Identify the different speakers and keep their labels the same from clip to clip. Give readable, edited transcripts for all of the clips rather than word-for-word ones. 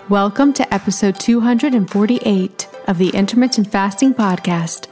Speaker 1: Welcome to episode 248 of the Intermittent Fasting Podcast.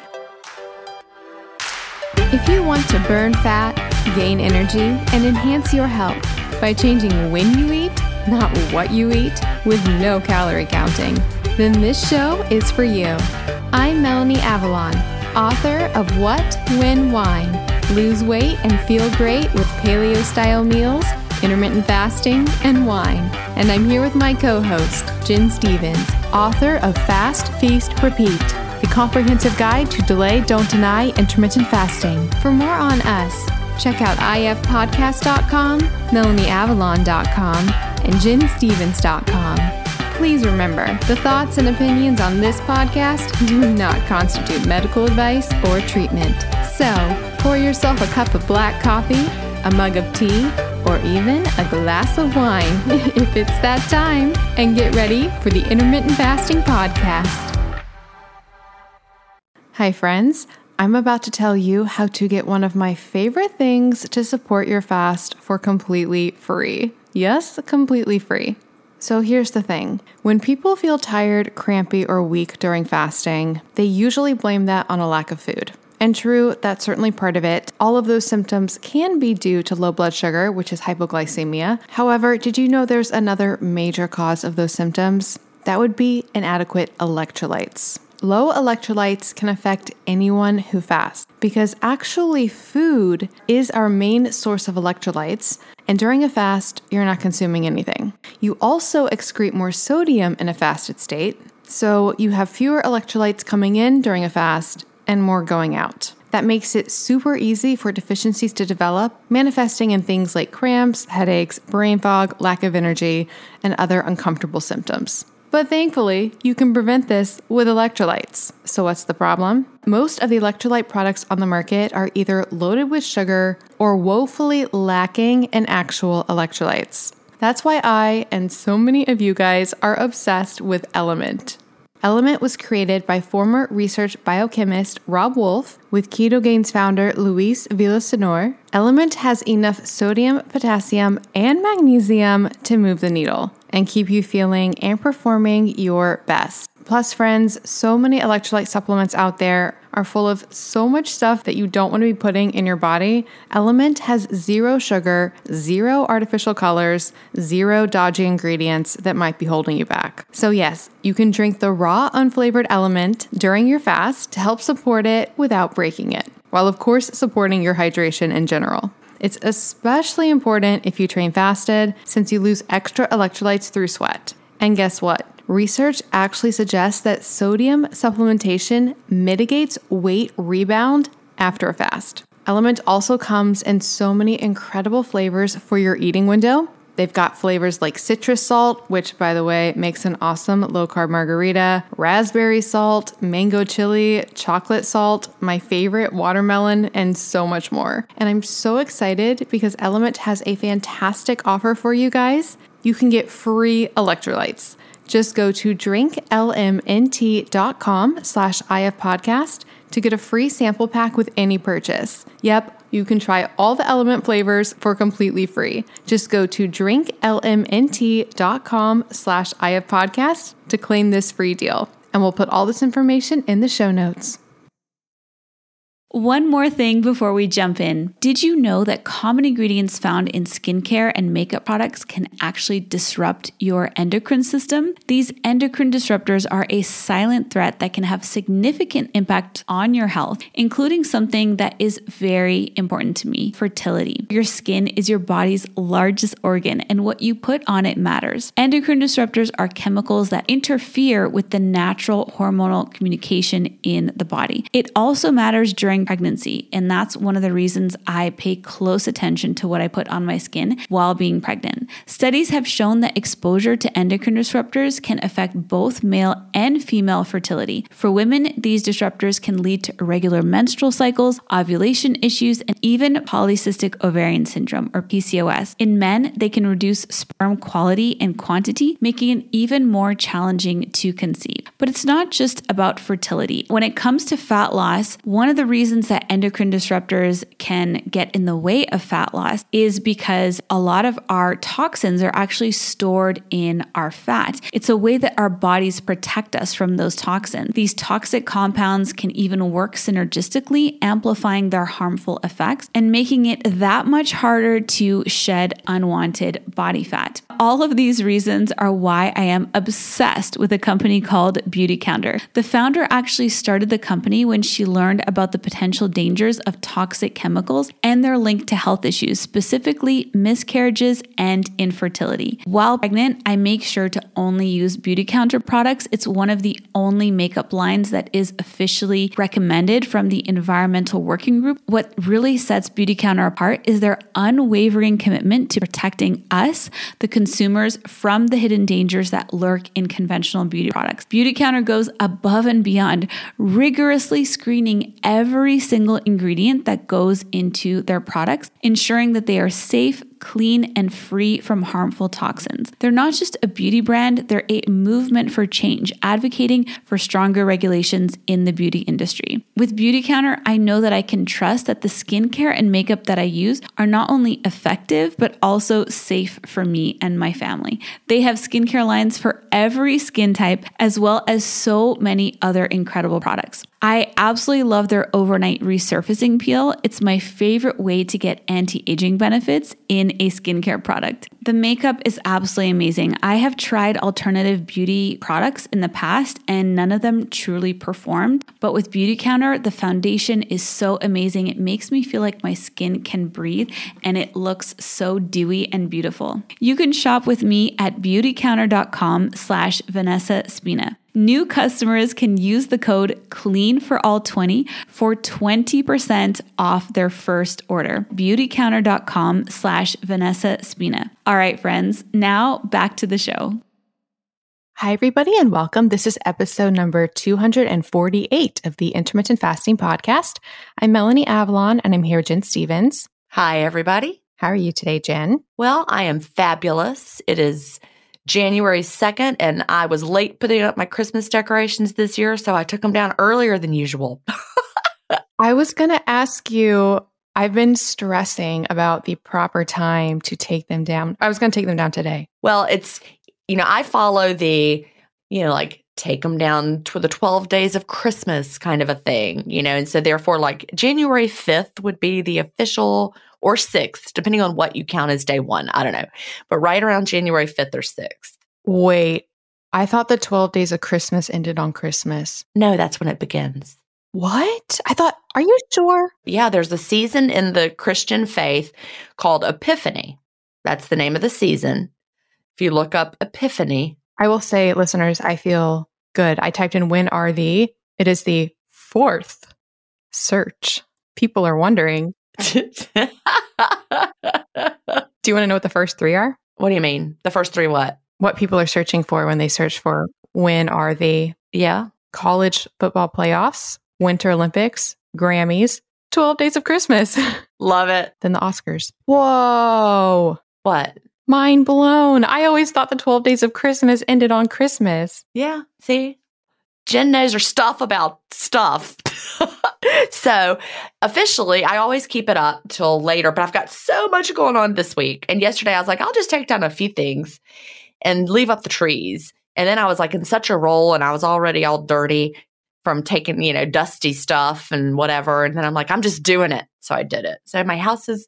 Speaker 1: If you want to burn fat, gain energy, and enhance your health by changing when you eat, not what you eat, with no calorie counting, then this show is for you. I'm Melanie Avalon, author of What, When, Wine? Lose weight and feel great with paleo-style meals, intermittent fasting, and wine. And I'm here with my co-host, Jen Stevens, author of Fast, Feast, Repeat, the comprehensive guide to delay, don't deny intermittent fasting. For more on us, check out ifpodcast.com, melanieavalon.com, and jenstevens.com. Please remember, the thoughts and opinions on this podcast do not constitute medical advice or treatment. So, pour yourself a cup of black coffee, a mug of tea, or even a glass of wine if it's that time, and get ready for the Intermittent Fasting Podcast. Hi friends, I'm about to tell you how to get one of my favorite things to support your fast for completely free. Yes, completely free. So here's the thing. When people feel tired, crampy, or weak during fasting, they usually blame that on a lack of food. And true, that's certainly part of it. All of those symptoms can be due to low blood sugar, which is hypoglycemia. However, did you know there's another major cause of those symptoms? That would be inadequate electrolytes. Low electrolytes can affect anyone who fasts because actually food is our main source of electrolytes, and during a fast, you're not consuming anything. You also excrete more sodium in a fasted state, so you have fewer electrolytes coming in during a fast and more going out. That makes it super easy for deficiencies to develop, manifesting in things like cramps, headaches, brain fog, lack of energy, and other uncomfortable symptoms. But thankfully, you can prevent this with electrolytes. So what's the problem? Most of the electrolyte products on the market are either loaded with sugar or woefully lacking in actual electrolytes. That's why I and so many of you guys are obsessed with Element. Element was created by former research biochemist Rob Wolf with Ketogains founder Luis Villasenor. Element has enough sodium, potassium, and magnesium to move the needle and keep you feeling and performing your best. Plus, friends, so many electrolyte supplements out there are full of so much stuff that you don't want to be putting in your body. Element has zero sugar, zero artificial colors, zero dodgy ingredients that might be holding you back. So yes, you can drink the raw, unflavored Element during your fast to help support it without breaking it, while of course supporting your hydration in general. It's especially important if you train fasted since you lose extra electrolytes through sweat. And guess what? Research actually suggests that sodium supplementation mitigates weight rebound after a fast. Element also comes in so many incredible flavors for your eating window. They've got flavors like citrus salt, which by the way makes an awesome low-carb margarita, raspberry salt, mango chili, chocolate salt, my favorite watermelon, and so much more. And I'm so excited because Element has a fantastic offer for you guys. You can get free electrolytes. Just go to drinklmnt.com/ifpodcast to get a free sample pack with any purchase. Yep, you can try all the Element flavors for completely free. Just go to drinklmnt.com/ifpodcast to claim this free deal. And we'll put all this information in the show notes.
Speaker 2: One more thing before we jump in. Did you know that common ingredients found in skincare and makeup products can actually disrupt your endocrine system? These endocrine disruptors are a silent threat that can have significant impact on your health, including something that is very important to me, fertility. Your skin is your body's largest organ, and what you put on it matters. Endocrine disruptors are chemicals that interfere with the natural hormonal communication in the body. It also matters during pregnancy, and that's one of the reasons I pay close attention to what I put on my skin while being pregnant. Studies have shown that exposure to endocrine disruptors can affect both male and female fertility. For women, these disruptors can lead to irregular menstrual cycles, ovulation issues, and even polycystic ovarian syndrome, or PCOS. In men, they can reduce sperm quality and quantity, making it even more challenging to conceive. But it's not just about fertility. When it comes to fat loss, one of the reasons reasons that endocrine disruptors can get in the way of fat loss is because a lot of our toxins are actually stored in our fat. It's a way that our bodies protect us from those toxins. These toxic compounds can even work synergistically, amplifying their harmful effects and making it that much harder to shed unwanted body fat. All of these reasons are why I am obsessed with a company called Beautycounter. The founder actually started the company when she learned about the potential dangers of toxic chemicals and their link to health issues, specifically miscarriages and infertility. While pregnant, I make sure to only use Beautycounter products. It's one of the only makeup lines that is officially recommended from the Environmental Working Group. What really sets Beautycounter apart is their unwavering commitment to protecting us, the consumers, from the hidden dangers that lurk in conventional beauty products. Beautycounter goes above and beyond, rigorously screening every single ingredient that goes into their products, ensuring that they are safe, clean, and free from harmful toxins. They're not just a beauty brand, they're a movement for change, advocating for stronger regulations in the beauty industry. With Beautycounter, I know that I can trust that the skincare and makeup that I use are not only effective, but also safe for me and my family. They have skincare lines for every skin type, as well as so many other incredible products. I absolutely love their overnight resurfacing peel. It's my favorite way to get anti-aging benefits in a skincare product. The makeup is absolutely amazing. I have tried alternative beauty products in the past and none of them truly performed. But with Beautycounter, the foundation is so amazing. It makes me feel like my skin can breathe and it looks so dewy and beautiful. You can shop with me at beautycounter.com/Vanessa Spina. New customers can use the code CLEANFORALL20 for 20% off their first order. Beautycounter.com/Vanessa Spina. All right, friends, now back to the show.
Speaker 1: Hi, everybody, and welcome. This is episode number 248 of the Intermittent Fasting Podcast. I'm Melanie Avalon, and I'm here with Jen Stevens.
Speaker 3: Hi, everybody.
Speaker 1: How are you today, Jen?
Speaker 3: Well, I am fabulous. It is January 2nd, and I was late putting up my Christmas decorations this year, so I took them down earlier than usual.
Speaker 1: I was going to ask you, I've been stressing about the proper time to take them down. I was going to take them down today.
Speaker 3: Well, it's, I follow the, like take them down to the 12 days of Christmas kind of a thing, and so therefore like January 5th would be the official, or 6th, depending on what you count as day one. I don't know. But right around January 5th or 6th.
Speaker 1: Wait, I thought the 12 days of Christmas ended on Christmas.
Speaker 3: No, that's when it begins.
Speaker 1: What? Are you sure?
Speaker 3: Yeah, there's a season in the Christian faith called Epiphany. That's the name of the season. If you look up Epiphany.
Speaker 1: I will say, listeners, I feel good. I typed in when are the, it is the 4th search. People are wondering. Do you want to know what the first 3 are?
Speaker 3: What do you mean? The first 3 what?
Speaker 1: What people are searching for when they search for when are the college football playoffs, Winter Olympics, Grammys, 12 days of Christmas.
Speaker 3: Love it.
Speaker 1: Then the Oscars. Whoa.
Speaker 3: What?
Speaker 1: Mind blown. I always thought the 12 days of Christmas ended on Christmas.
Speaker 3: Yeah. See? Jen knows her stuff about stuff. So officially, I always keep it up till later, but I've got so much going on this week. And yesterday I was like, I'll just take down a few things and leave up the trees. And then I was like in such a roll and I was already all dirty from taking, dusty stuff and whatever. And then I'm like, I'm just doing it. So I did it. So my house is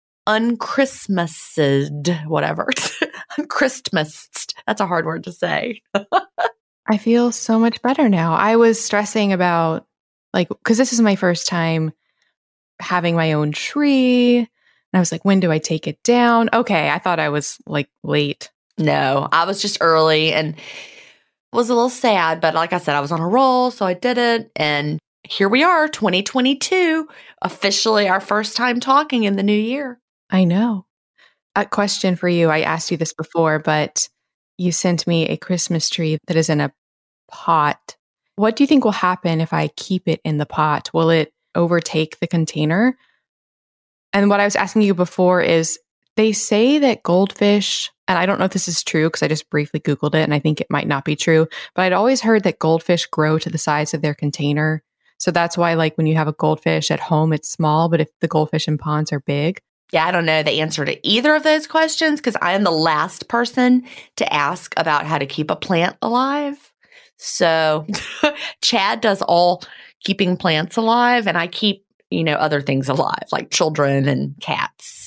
Speaker 3: unchristmased, whatever. Unchristmased. That's a hard word to say.
Speaker 1: I feel so much better now. I was stressing about because this is my first time having my own tree. And I was like, when do I take it down? Okay. I thought I was late.
Speaker 3: No, I was just early and was a little sad, but like I said, I was on a roll. So I did it. And here we are, 2022, officially our first time talking in the new year.
Speaker 1: I know. A question for you. I asked you this before, but you sent me a Christmas tree that is in a pot. What do you think will happen if I keep it in the pot? Will it overtake the container? And what I was asking you before is, they say that goldfish, and I don't know if this is true because I just briefly Googled it and I think it might not be true, but I'd always heard that goldfish grow to the size of their container. So that's why like when you have a goldfish at home, it's small, but if the goldfish in ponds are big.
Speaker 3: Yeah, I don't know the answer to either of those questions because I am the last person to ask about how to keep a plant alive. So Chad does all keeping plants alive, and I keep, other things alive, like children and cats.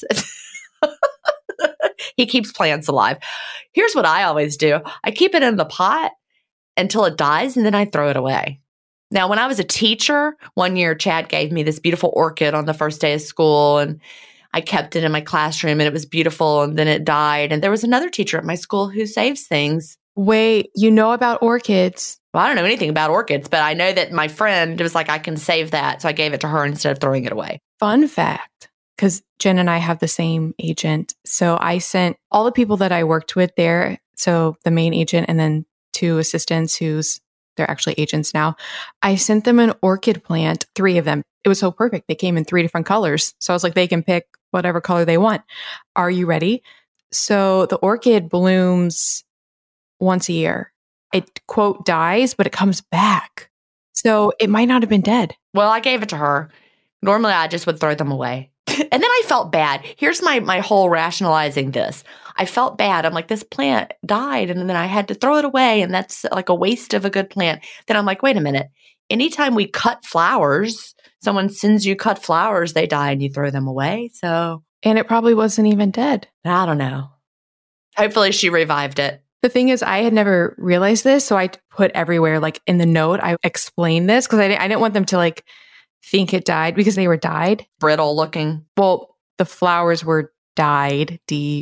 Speaker 3: He keeps plants alive. Here's what I always do. I keep it in the pot until it dies, and then I throw it away. Now, when I was a teacher, one year Chad gave me this beautiful orchid on the first day of school, and I kept it in my classroom, and it was beautiful, and then it died. And there was another teacher at my school who saves things.
Speaker 1: Wait, you know about orchids?
Speaker 3: Well, I don't know anything about orchids, but I know that my friend was like, I can save that. So I gave it to her instead of throwing it away.
Speaker 1: Fun fact, because Jen and I have the same agent. So I sent all the people that I worked with there, so the main agent and then 2 assistants they're actually agents now. I sent them an orchid plant, 3 of them. It was so perfect. They came in 3 different colors. So I was like, they can pick whatever color they want. Are you ready? So the orchid blooms once a year. It, quote, dies, but it comes back. So it might not have been dead.
Speaker 3: Well, I gave it to her. Normally, I just would throw them away. And then I felt bad. Here's my whole rationalizing this. I felt bad. I'm like, this plant died, and then I had to throw it away, and that's like a waste of a good plant. Then I'm like, wait a minute. Anytime we cut flowers, someone sends you cut flowers, they die, and you throw them away. So,
Speaker 1: and it probably wasn't even dead.
Speaker 3: I don't know. Hopefully she revived it.
Speaker 1: The thing is, I had never realized this. So I put everywhere, like in the note, I explained this because I didn't want them to like think it died because they were dyed.
Speaker 3: Brittle looking.
Speaker 1: Well, the flowers were dyed,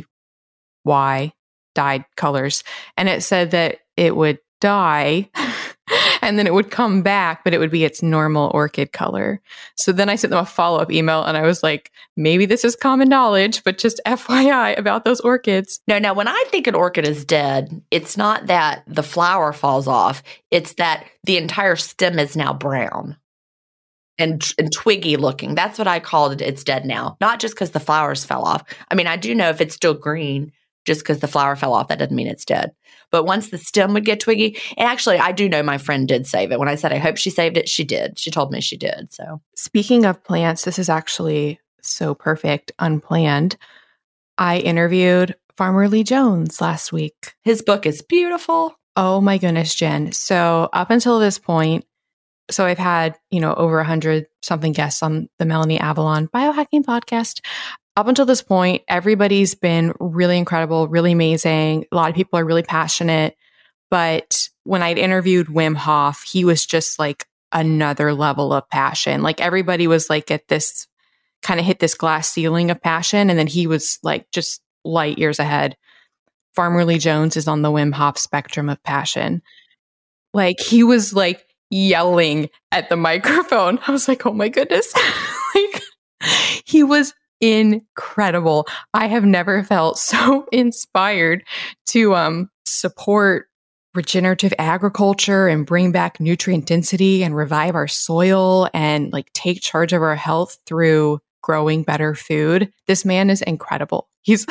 Speaker 1: D-Y, dyed colors. And it said that it would die and then it would come back, but it would be its normal orchid color. So then I sent them a follow-up email and I was like, maybe this is common knowledge, but just FYI about those orchids.
Speaker 3: No, when I think an orchid is dead, it's not that the flower falls off. It's that the entire stem is now brown and twiggy looking. That's what I called it. It's dead now. Not just because the flowers fell off. I mean, I do know if it's still green, just because the flower fell off, that doesn't mean it's dead. But once the stem would get twiggy, and actually, I do know my friend did save it. When I said I hope she saved it, she did. She told me she did. So,
Speaker 1: speaking of plants, this is actually so perfect, unplanned. I interviewed Farmer Lee Jones last week.
Speaker 3: His book is beautiful.
Speaker 1: Oh my goodness, Jen. So up until this point, so I've had, over 100 something guests on the Melanie Avalon Biohacking Podcast. Up until this point, everybody's been really incredible, really amazing. A lot of people are really passionate. But when I'd interviewed Wim Hof, he was just like another level of passion. Like everybody was like at this kind of hit this glass ceiling of passion. And then he was like just light years ahead. Farmer Lee Jones is on the Wim Hof spectrum of passion. Like he was like yelling at the microphone. I was like, oh my goodness. Like he was incredible. I have never felt so inspired to support regenerative agriculture and bring back nutrient density and revive our soil and like take charge of our health through growing better food. This man is incredible. He's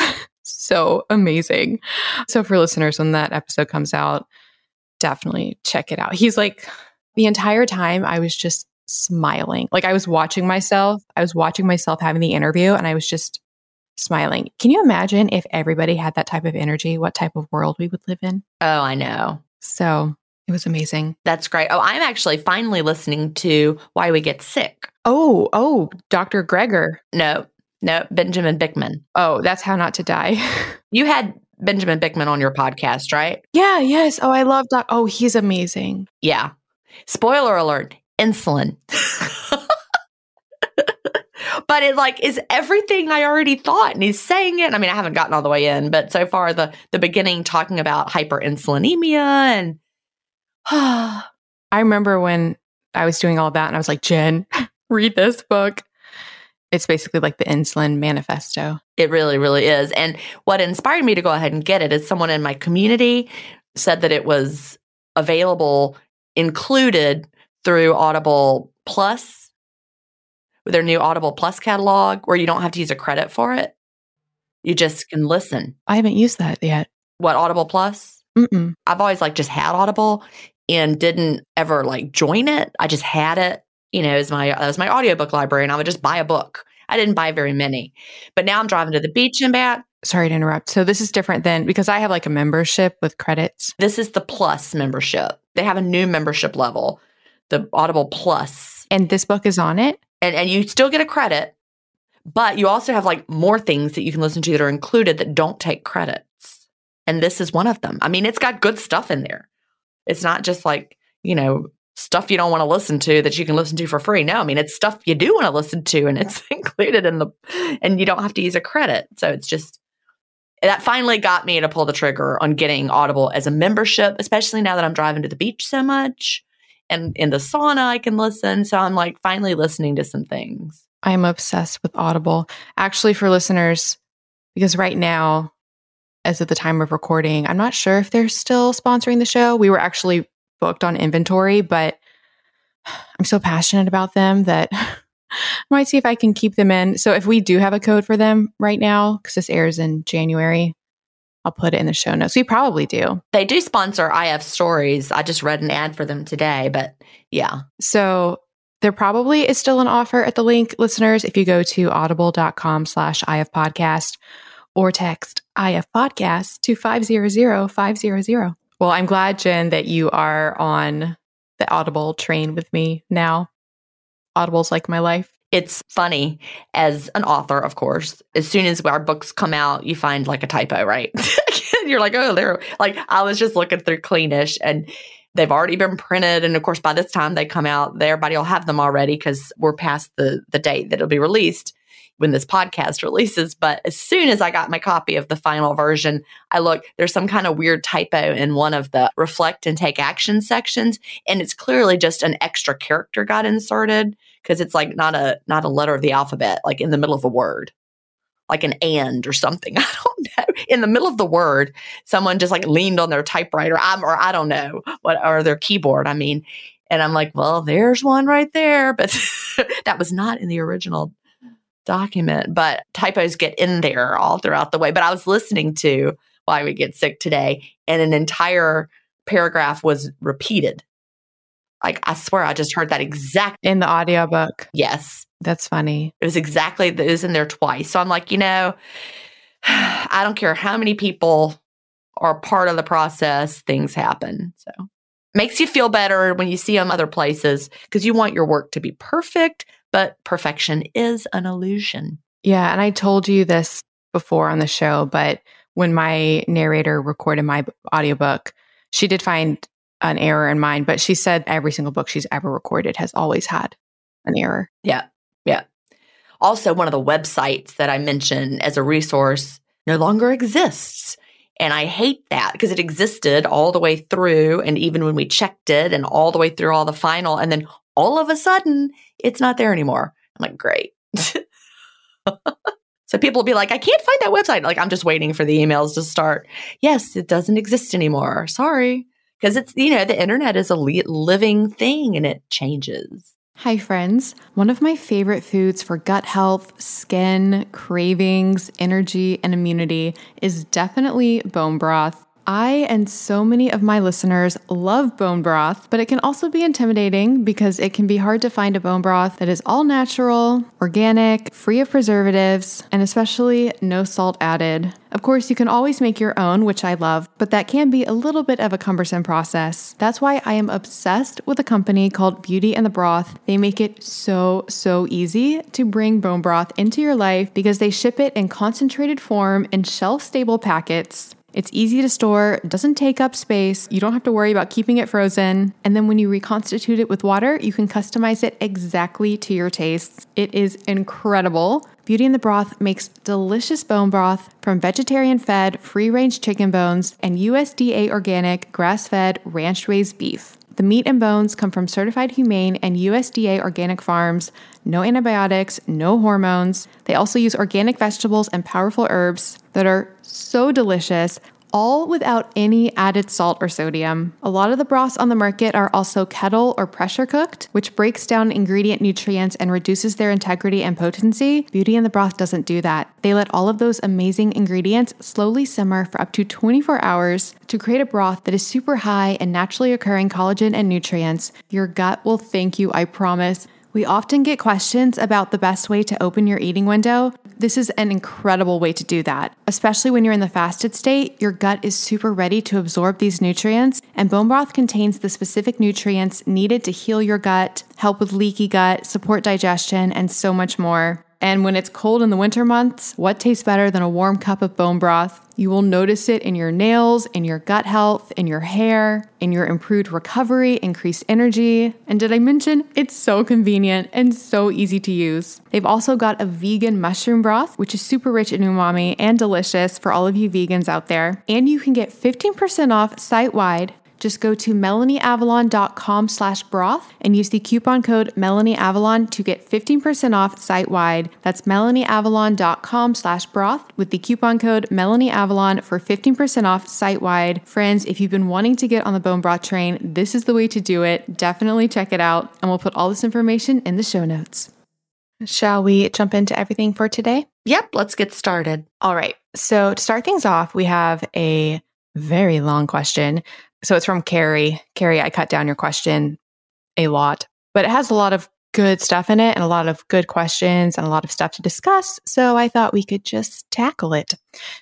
Speaker 1: so amazing. So for listeners, when that episode comes out, definitely check it out. He's like, the entire time I was just smiling. Like I was watching myself having the interview and I was just smiling. Can you imagine if everybody had that type of energy, what type of world we would live in?
Speaker 3: Oh, I know.
Speaker 1: So it was amazing.
Speaker 3: That's great. Oh, I'm actually finally listening to Why We Get Sick.
Speaker 1: Oh, Dr. Greger.
Speaker 3: No, Benjamin Bickman.
Speaker 1: Oh, that's How Not to Die.
Speaker 3: You had Benjamin Bickman on your podcast, right?
Speaker 1: Yeah, yes. Oh, I love Doc. Oh, he's amazing.
Speaker 3: Yeah. Spoiler alert. Insulin. But it like is everything I already thought, and he's saying it. I mean, I haven't gotten all the way in, but so far the beginning talking about hyperinsulinemia and
Speaker 1: I remember when I was doing all that and I was like, Jen, read this book. It's basically like the insulin manifesto.
Speaker 3: It really, really is. And what inspired me to go ahead and get it is someone in my community said that it was available, included through Audible Plus, with their new Audible Plus catalog, where you don't have to use a credit for it. You just can listen.
Speaker 1: I haven't used that yet.
Speaker 3: What, Audible Plus?
Speaker 1: Mm-mm.
Speaker 3: I've always like just had Audible and didn't ever like join it. I just had it as my audiobook library, and I would just buy a book. I didn't buy very many. But now I'm driving to the beach and back.
Speaker 1: Sorry to interrupt. So this is different than, because I have like a membership with credits.
Speaker 3: This is the Plus membership. They have a new membership level, the Audible Plus.
Speaker 1: And this book is on it?
Speaker 3: And you still get a credit, but you also have like more things that you can listen to that are included that don't take credits. And this is one of them. I mean, it's got good stuff in there. It's not just like, stuff you don't want to listen to that you can listen to for free. No, I mean, it's stuff you do want to listen to, and it's included and you don't have to use a credit. So it's just, that finally got me to pull the trigger on getting Audible as a membership, especially now that I'm driving to the beach so much, and in the sauna I can listen. So I'm like finally listening to some things.
Speaker 1: I'm obsessed with Audible. Actually, for listeners, because right now, as of the time of recording, I'm not sure if they're still sponsoring the show. We were actually booked on inventory, but I'm so passionate about them that I might see if I can keep them in. So if we do have a code for them right now, because this airs in January, I'll put it in the show notes. We probably do.
Speaker 3: They do sponsor IF Stories. I just read an ad for them today, but yeah.
Speaker 1: So there probably is still an offer at the link, listeners, if you go to audible.com/IF podcast or text IF podcast to 500-500. Well, I'm glad, Jen, that you are on the Audible train with me now. Audible's like my life.
Speaker 3: It's funny, as an author, of course, as soon as our books come out, you find like a typo, right? You're like, oh, they're like, I was just looking through Cleanish and they've already been printed. And of course, by this time they come out, everybody will have them already because we're past the date that it'll be released when this podcast releases. But as soon as I got my copy of the final version, I look, there's some kind of weird typo in one of the reflect and take action sections. And it's clearly just an extra character got inserted because it's like not a letter of the alphabet, like in the middle of a word, like an and or something. I don't know. In the middle of the word, someone just like leaned on their typewriter, or I don't know what, or their keyboard. I mean, and I'm like, well, there's one right there. But that was not in the original document, but typos get in there all throughout the way. But I was listening to Why We Get Sick Today, and an entire paragraph was repeated. Like, I swear I just heard that exact
Speaker 1: in the audiobook.
Speaker 3: Yes.
Speaker 1: That's funny.
Speaker 3: It was in there twice. So I'm like, I don't care how many people are part of the process, things happen. So makes you feel better when you see them other places because you want your work to be perfect. But perfection is an illusion.
Speaker 1: Yeah. And I told you this before on the show, but when my narrator recorded my audiobook, she did find an error in mine, but she said every single book she's ever recorded has always had an error.
Speaker 3: Yeah. Yeah. Also, one of the websites that I mentioned as a resource no longer exists. And I hate that because it existed all the way through. And even when we checked it and all the way through all the final, and then all of a sudden, it's not there anymore. I'm like, great. So people will be like, I can't find that website. Like, I'm just waiting for the emails to start. Yes, it doesn't exist anymore. Sorry. Because it's, the internet is a living thing and it changes.
Speaker 1: Hi, friends. One of my favorite foods for gut health, skin, cravings, energy, and immunity is definitely bone broth. I and so many of my listeners love bone broth, but it can also be intimidating because it can be hard to find a bone broth that is all natural, organic, free of preservatives, and especially no salt added. Of course, you can always make your own, which I love, but that can be a little bit of a cumbersome process. That's why I am obsessed with a company called Beauty and the Broth. They make it so easy to bring bone broth into your life because they ship it in concentrated form in shelf-stable packets. It's easy to store, doesn't take up space, you don't have to worry about keeping it frozen, and then when you reconstitute it with water, you can customize it exactly to your tastes. It is incredible. Beauty and the Broth makes delicious bone broth from vegetarian-fed, free-range chicken bones and USDA organic, grass-fed, ranch-raised beef. The meat and bones come from certified humane and USDA organic farms, no antibiotics, no hormones. They also use organic vegetables and powerful herbs that are so delicious, all without any added salt or sodium. A lot of the broths on the market are also kettle or pressure cooked, which breaks down ingredient nutrients and reduces their integrity and potency. Beauty and the Broth doesn't do that. They let all of those amazing ingredients slowly simmer for up to 24 hours to create a broth that is super high in naturally occurring collagen and nutrients. Your gut will thank you, I promise. We often get questions about the best way to open your eating window. This is an incredible way to do that. Especially when you're in the fasted state, your gut is super ready to absorb these nutrients, and bone broth contains the specific nutrients needed to heal your gut, help with leaky gut, support digestion, and so much more. And when it's cold in the winter months, what tastes better than a warm cup of bone broth? You will notice it in your nails, in your gut health, in your hair, in your improved recovery, increased energy. And did I mention it's so convenient and so easy to use? They've also got a vegan mushroom broth, which is super rich in umami and delicious for all of you vegans out there. And you can get 15% off site-wide. Just go to melanieavalon.com/broth and use the coupon code MelanieAvalon to get 15% off site-wide. That's melanieavalon.com/broth with the coupon code MelanieAvalon for 15% off site-wide. Friends, if you've been wanting to get on the bone broth train, this is the way to do it. Definitely check it out, and we'll put all this information in the show notes. Shall we jump into everything for today?
Speaker 3: Yep, let's get started.
Speaker 1: All right. So to start things off, we have a very long question. So it's from Carrie. Carrie, I cut down your question a lot, but it has a lot of good stuff in it and a lot of good questions and a lot of stuff to discuss. So I thought we could just tackle it.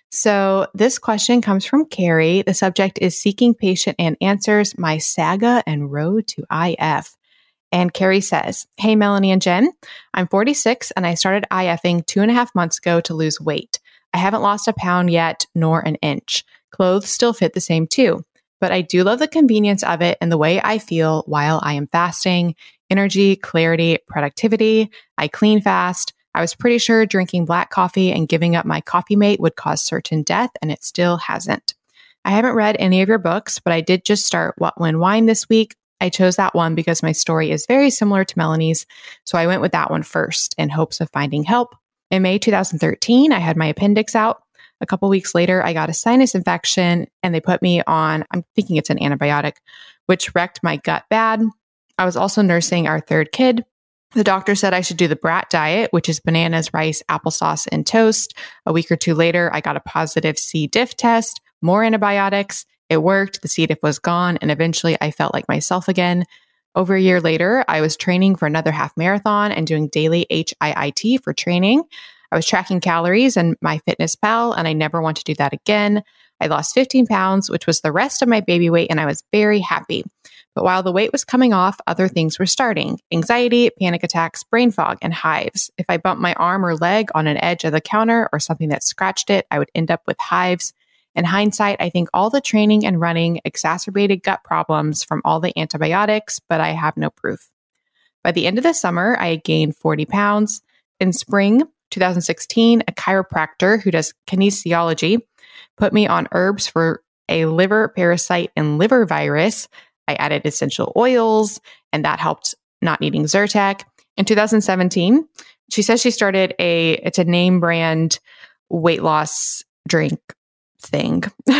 Speaker 1: So this question comes from Carrie. The subject is Seeking Patient and Answers, My Saga and Road to IF. And Carrie says, Hey, Melanie and Jen, I'm 46 and I started IFing 2.5 months ago to lose weight. I haven't lost a pound yet, nor an inch. Clothes still fit the same too. But I do love the convenience of it and the way I feel while I am fasting. Energy, clarity, productivity. I clean fast. I was pretty sure drinking black coffee and giving up my coffee mate would cause certain death, and it still hasn't. I haven't read any of your books, but I did just start What When Wine this week. I chose that one because my story is very similar to Melanie's, so I went with that one first in hopes of finding help. In May 2013, I had my appendix out. A couple weeks later, I got a sinus infection and they put me on, I'm thinking it's an antibiotic, which wrecked my gut bad. I was also nursing our third kid. The doctor said I should do the BRAT diet, which is bananas, rice, applesauce, and toast. A week or two later, I got a positive C. diff test, more antibiotics. It worked. The C. diff was gone. And eventually I felt like myself again. Over a year later, I was training for another half marathon and doing daily HIIT for training. I was tracking calories and MyFitnessPal, and I never want to do that again. I lost 15 pounds, which was the rest of my baby weight, and I was very happy. But while the weight was coming off, other things were starting. Anxiety, panic attacks, brain fog, and hives. If I bumped my arm or leg on an edge of the counter or something that scratched it, I would end up with hives. In hindsight, I think all the training and running exacerbated gut problems from all the antibiotics, but I have no proof. By the end of the summer, I had gained 40 pounds. In spring 2016, a chiropractor who does kinesiology put me on herbs for a liver parasite and liver virus. I added essential oils, and that helped not needing Zyrtec. In 2017, she says she started it's a name brand weight loss drink thing.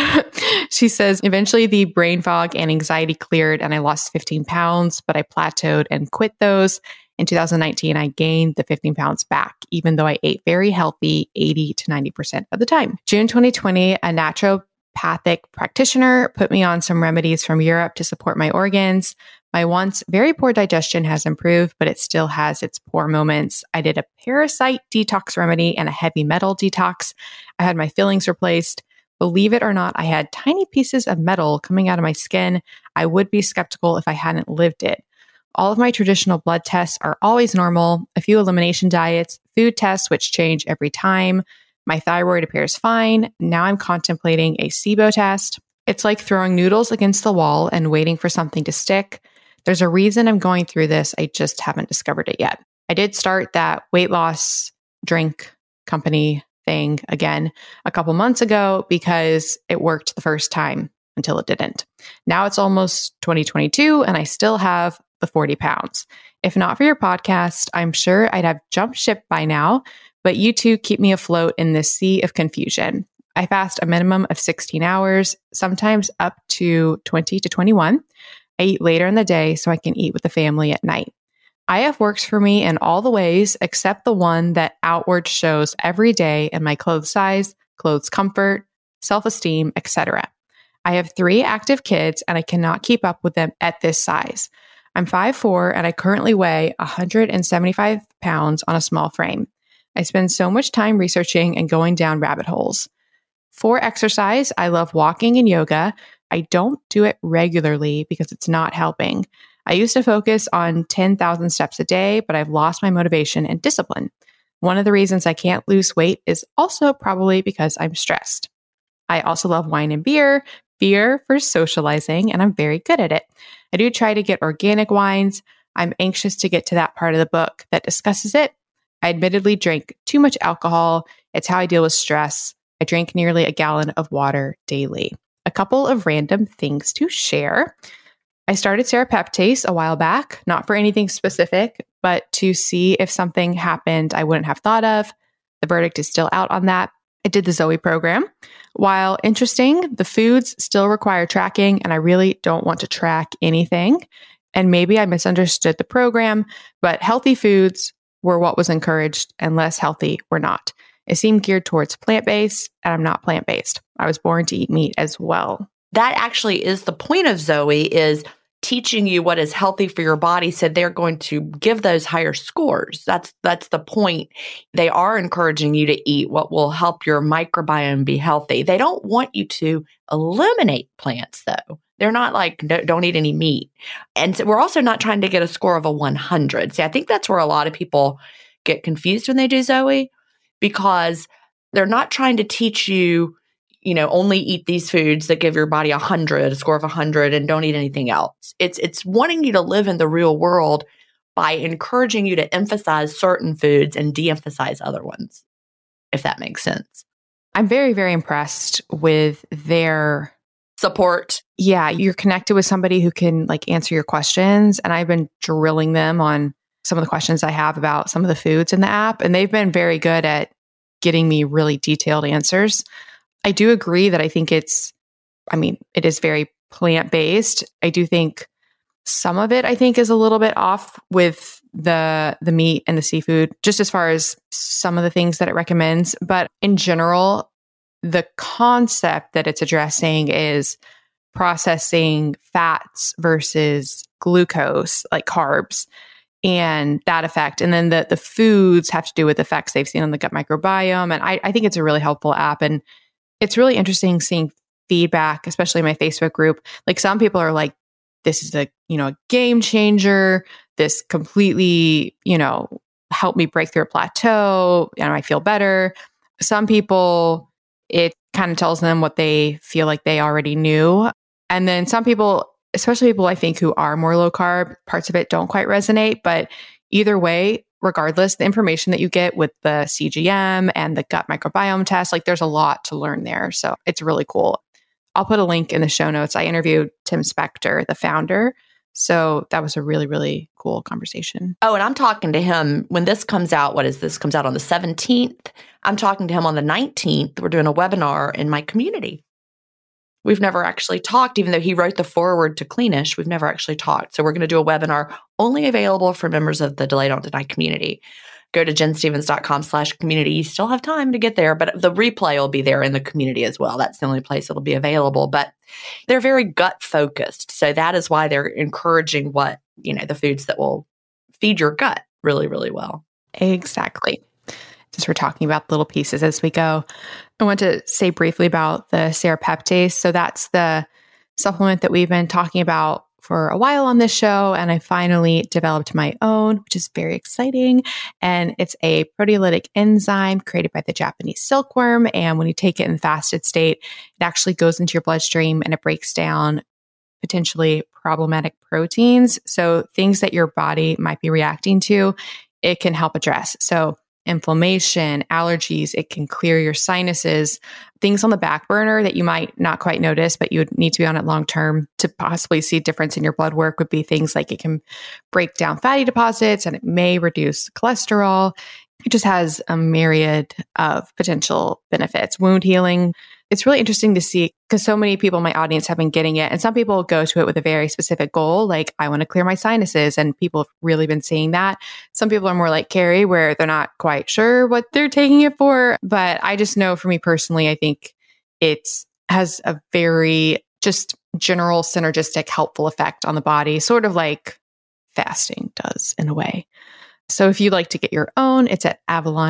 Speaker 1: She says, eventually the brain fog and anxiety cleared and I lost 15 pounds, but I plateaued and quit those. In 2019, I gained the 15 pounds back, even though I ate very healthy 80 to 90% of the time. June 2020, a naturopathic practitioner put me on some remedies from Europe to support my organs. My once very poor digestion has improved, but it still has its poor moments. I did a parasite detox remedy and a heavy metal detox. I had my fillings replaced. Believe it or not, I had tiny pieces of metal coming out of my skin. I would be skeptical if I hadn't lived it. All of my traditional blood tests are always normal, a few elimination diets, food tests, which change every time. My thyroid appears fine. Now I'm contemplating a SIBO test. It's like throwing noodles against the wall and waiting for something to stick. There's a reason I'm going through this. I just haven't discovered it yet. I did start that weight loss drink company thing again a couple months ago because it worked the first time until it didn't. Now it's almost 2022 and I still have the 40 pounds. If not for your podcast, I'm sure I'd have jumped ship by now, but you two keep me afloat in this sea of confusion. I fast a minimum of 16 hours, sometimes up to 20 to 21. I eat later in the day so I can eat with the family at night. IF works for me in all the ways except the one that outward shows every day in my clothes size, clothes comfort, self-esteem, etc. I have 3 active kids and I cannot keep up with them at this size. I'm 5'4" and I currently weigh 175 pounds on a small frame. I spend so much time researching and going down rabbit holes. For exercise, I love walking and yoga. I don't do it regularly because it's not helping. I used to focus on 10,000 steps a day, but I've lost my motivation and discipline. One of the reasons I can't lose weight is also probably because I'm stressed. I also love wine and beer for socializing, and I'm very good at it. I do try to get organic wines. I'm anxious to get to that part of the book that discusses it. I admittedly drink too much alcohol. It's how I deal with stress. I drink nearly a gallon of water daily. A couple of random things to share. I started Serapeptase a while back, not for anything specific, but to see if something happened I wouldn't have thought of. The verdict is still out on that. I did the Zoe program. While interesting, the foods still require tracking, and I really don't want to track anything. And maybe I misunderstood the program, but healthy foods were what was encouraged and less healthy were not. It seemed geared towards plant-based, and I'm not plant-based. I was born to eat meat as well.
Speaker 3: That actually is the point of Zoe, is teaching you what is healthy for your body. So they're going to give those higher scores. That's the point. They are encouraging you to eat what will help your microbiome be healthy. They don't want you to eliminate plants, though. They're not like, don't eat any meat. And so we're also not trying to get a score of a 100. See, I think that's where a lot of people get confused when they do Zoe, because they're not trying to teach you, only eat these foods that give your body 100, a score of 100, and don't eat anything else. It's wanting you to live in the real world by encouraging you to emphasize certain foods and de-emphasize other ones, if that makes sense.
Speaker 1: I'm very, very impressed with their
Speaker 3: support.
Speaker 1: Yeah, you're connected with somebody who can answer your questions. And I've been drilling them on some of the questions I have about some of the foods in the app. And they've been very good at getting me really detailed answers. I do agree that I think it is very plant-based. I do think some of it, is a little bit off with the meat and the seafood, just as far as some of the things that it recommends. But in general, the concept that it's addressing is processing fats versus glucose, like carbs, and that effect. And then the foods have to do with effects they've seen on the gut microbiome. And I think it's a really helpful app. And it's really interesting seeing feedback, especially in my Facebook group. Some people are like, this is a game changer. This completely, helped me break through a plateau and I feel better. Some people, it kind of tells them what they feel like they already knew. And then some people, especially people I think who are more low carb, parts of it don't quite resonate. But either way, regardless, the information that you get with the CGM and the gut microbiome test, there's a lot to learn there. So it's really cool. I'll put a link in the show notes. I interviewed Tim Spector, the founder. So that was a really, really cool conversation.
Speaker 3: Oh, and I'm talking to him when this comes out. What is this? Comes out on the 17th. I'm talking to him on the 19th. We're doing a webinar in my community. We've never actually talked, even though he wrote the foreword to Cleanish. We've never actually talked. So we're going to do a webinar only available for members of the Delay Don't Deny community. Go to jenstevens.com/community. You still have time to get there, but the replay will be there in the community as well. That's the only place it'll be available. But they're very gut focused. So that is why they're encouraging the foods that will feed your gut really, really well.
Speaker 1: Exactly. Since we're talking about little pieces as we go, I want to say briefly about the Serapeptase. So that's the supplement that we've been talking about for a while on this show, and I finally developed my own, which is very exciting. And it's a proteolytic enzyme created by the Japanese silkworm. And when you take it in the fasted state, it actually goes into your bloodstream and it breaks down potentially problematic proteins. So things that your body might be reacting to, it can help address. So inflammation, allergies, it can clear your sinuses, things on the back burner that you might not quite notice, but you would need to be on it long term to possibly see a difference in your blood work would be things like it can break down fatty deposits and it may reduce cholesterol. It just has a myriad of potential benefits. Wound healing. It's really interesting to see because so many people in my audience have been getting it. And some people go to it with a very specific goal, like I want to clear my sinuses. And people have really been seeing that. Some people are more like Carrie, where they're not quite sure what they're taking it for. But I just know for me personally, I think it has a very just general synergistic helpful effect on the body, sort of like fasting does in a way. So if you'd like to get your own, it's at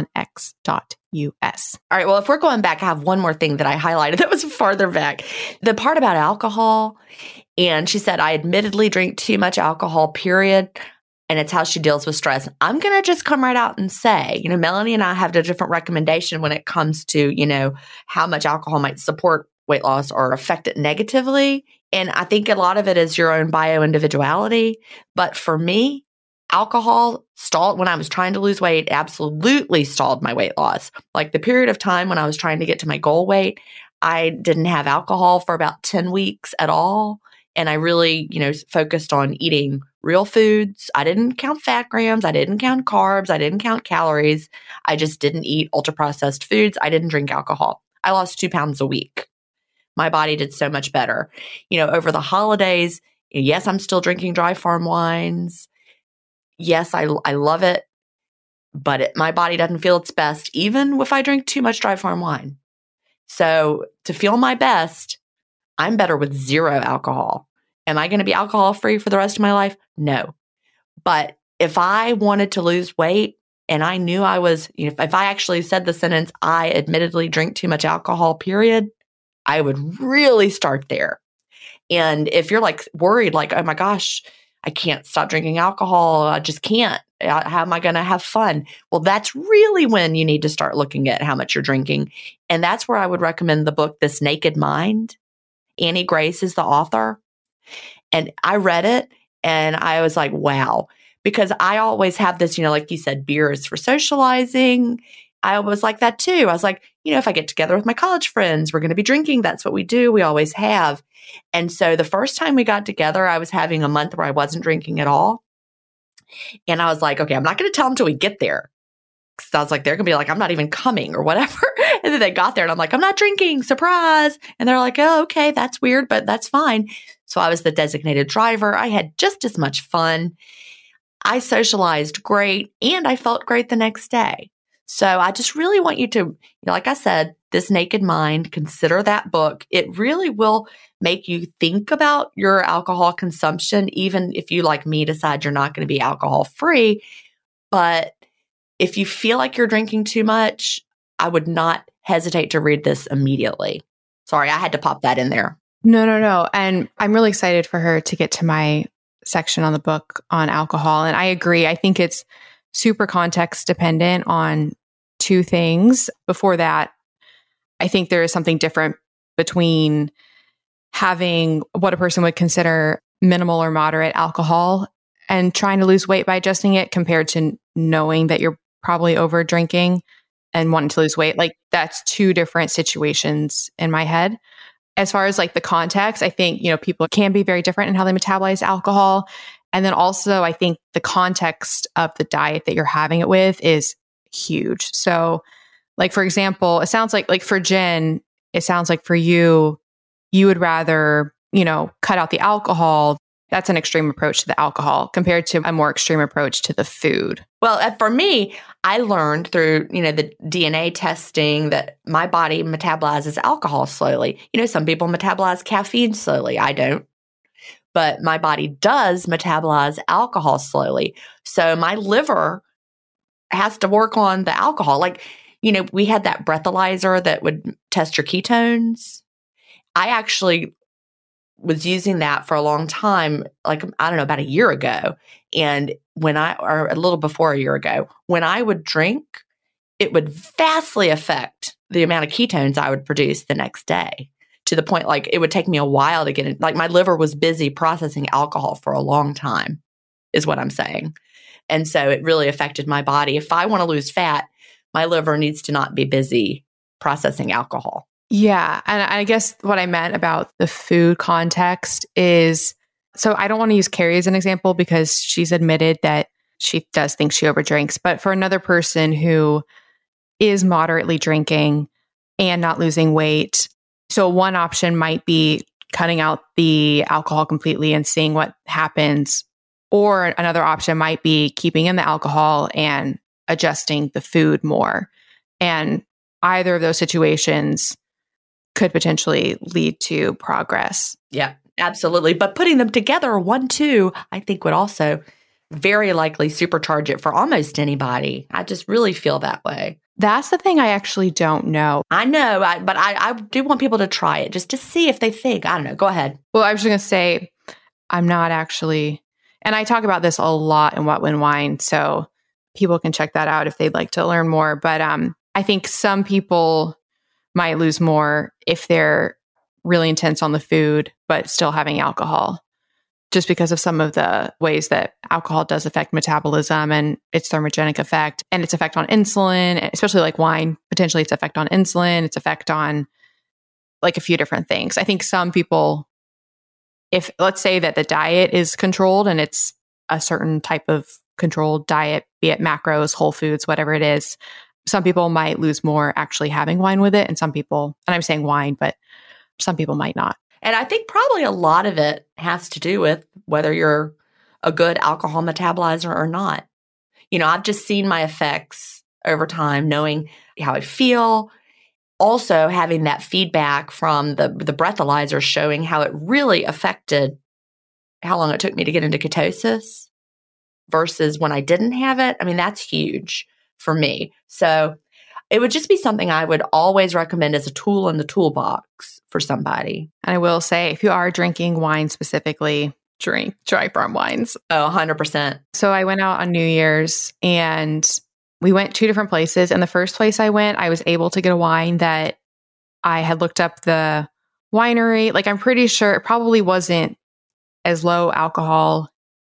Speaker 1: avalonx.us.
Speaker 3: All right. Well, if we're going back, I have one more thing that I highlighted that was farther back. The part about alcohol. And she said, I admittedly drink too much alcohol, period. And it's how she deals with stress. I'm going to just come right out and say, Melanie and I have a different recommendation when it comes to, how much alcohol might support weight loss or affect it negatively. And I think a lot of it is your own bio-individuality. But for me, alcohol stalled when I was trying to lose weight, absolutely stalled my weight loss. Like the period of time when I was trying to get to my goal weight, I didn't have alcohol for about 10 weeks at all. And I really, focused on eating real foods. I didn't count fat grams. I didn't count carbs. I didn't count calories. I just didn't eat ultra-processed foods. I didn't drink alcohol. I lost 2 pounds a week. My body did so much better. Over the holidays, yes, I'm still drinking dry farm wines. Yes, I love it, but my body doesn't feel its best, even if I drink too much dry farm wine. So to feel my best, I'm better with 0 alcohol. Am I going to be alcohol free for the rest of my life? No. But if I wanted to lose weight and I knew I was, if I actually said the sentence, I admittedly drink too much alcohol, period, I would really start there. And if you're worried, oh my gosh, I can't stop drinking alcohol. I just can't. How am I going to have fun? Well, that's really when you need to start looking at how much you're drinking. And that's where I would recommend the book, This Naked Mind. Annie Grace is the author. And I read it and I was like, wow, because I always have this, like you said, beer is for socializing. I was like that too. I was like, if I get together with my college friends, we're going to be drinking. That's what we do. We always have. And so the first time we got together, I was having a month where I wasn't drinking at all. And I was like, okay, I'm not going to tell them until we get there. Because I was like, they're going to be like, I'm not even coming or whatever. And then they got there and I'm like, I'm not drinking, surprise. And they're like, oh, okay, that's weird, but that's fine. So I was the designated driver. I had just as much fun. I socialized great and I felt great the next day. So I just really want you to, like I said, This Naked Mind, consider that book. It really will make you think about your alcohol consumption, even if you, like me, decide you're not going to be alcohol free. But if you feel like you're drinking too much, I would not hesitate to read this immediately. Sorry, I had to pop that in there.
Speaker 1: No. And I'm really excited for her to get to my section on the book on alcohol. And I agree. I think it's super context dependent on 2 things. Before that, I think there is something different between having what a person would consider minimal or moderate alcohol and trying to lose weight by adjusting it compared to knowing that you're probably over drinking and wanting to lose weight. Like that's 2 different situations in my head. As far as the context, I think, people can be very different in how they metabolize alcohol. And then also I think the context of the diet that you're having it with is huge. So for example, it sounds like for Jen, it sounds like for you would rather, cut out the alcohol. That's an extreme approach to the alcohol compared to a more extreme approach to the food.
Speaker 3: Well, for me, I learned through, the DNA testing that my body metabolizes alcohol slowly. Some people metabolize caffeine slowly. I don't. But my body does metabolize alcohol slowly. So my liver has to work on the alcohol. We had that breathalyzer that would test your ketones. I actually was using that for a long time, about a year ago. And or a little before a year ago, when I would drink, it would vastly affect the amount of ketones I would produce the next day, to the point it would take me a while to get it. My liver was busy processing alcohol for a long time, is what I'm saying. And so it really affected my body. If I want to lose fat, my liver needs to not be busy processing alcohol.
Speaker 1: Yeah. And I guess what I meant about the food context is, so I don't want to use Carrie as an example because she's admitted that she does think she overdrinks. But for another person who is moderately drinking and not losing weight, so one option might be cutting out the alcohol completely and seeing what happens. Or another option might be keeping in the alcohol and adjusting the food more. And either of those situations could potentially lead to progress.
Speaker 3: Yeah, absolutely. But putting them together, 1-2, I think would also very likely supercharge it for almost anybody. I just really feel that way.
Speaker 1: That's the thing I actually don't know.
Speaker 3: I know, but I do want people to try it just to see if they think. I don't know. Go ahead.
Speaker 1: Well, I was just going to say, I'm not actually, and I talk about this a lot in What When Wine, so people can check that out if they'd like to learn more. But I think some people might lose more if they're really intense on the food, but still having alcohol, just because of some of the ways that alcohol does affect metabolism and its thermogenic effect and its effect on insulin, especially like wine, potentially its effect on insulin, its effect on like a few different things. I think some people, if let's say that the diet is controlled and it's a certain type of controlled diet, be it macros, whole foods, whatever it is, some people might lose more actually having wine with it. And some people, and I'm saying wine, but some people might not.
Speaker 3: And I think probably a lot of it has to do with whether you're a good alcohol metabolizer or not. You know, I've just seen my effects over time, knowing how I feel. Also having that feedback from the breathalyzer showing how it really affected how long it took me to get into ketosis versus when I didn't have it. I mean, that's huge for me. So it would just be something I would always recommend as a tool in the toolbox for somebody.
Speaker 1: And I will say, if you are drinking wine specifically, drink Dry Farm wines.
Speaker 3: Oh, 100%.
Speaker 1: So I went out on New Year's and we went 2 different places. And the first place I went, I was able to get a wine that I had looked up the winery. Like, I'm pretty sure it probably wasn't as low alcohol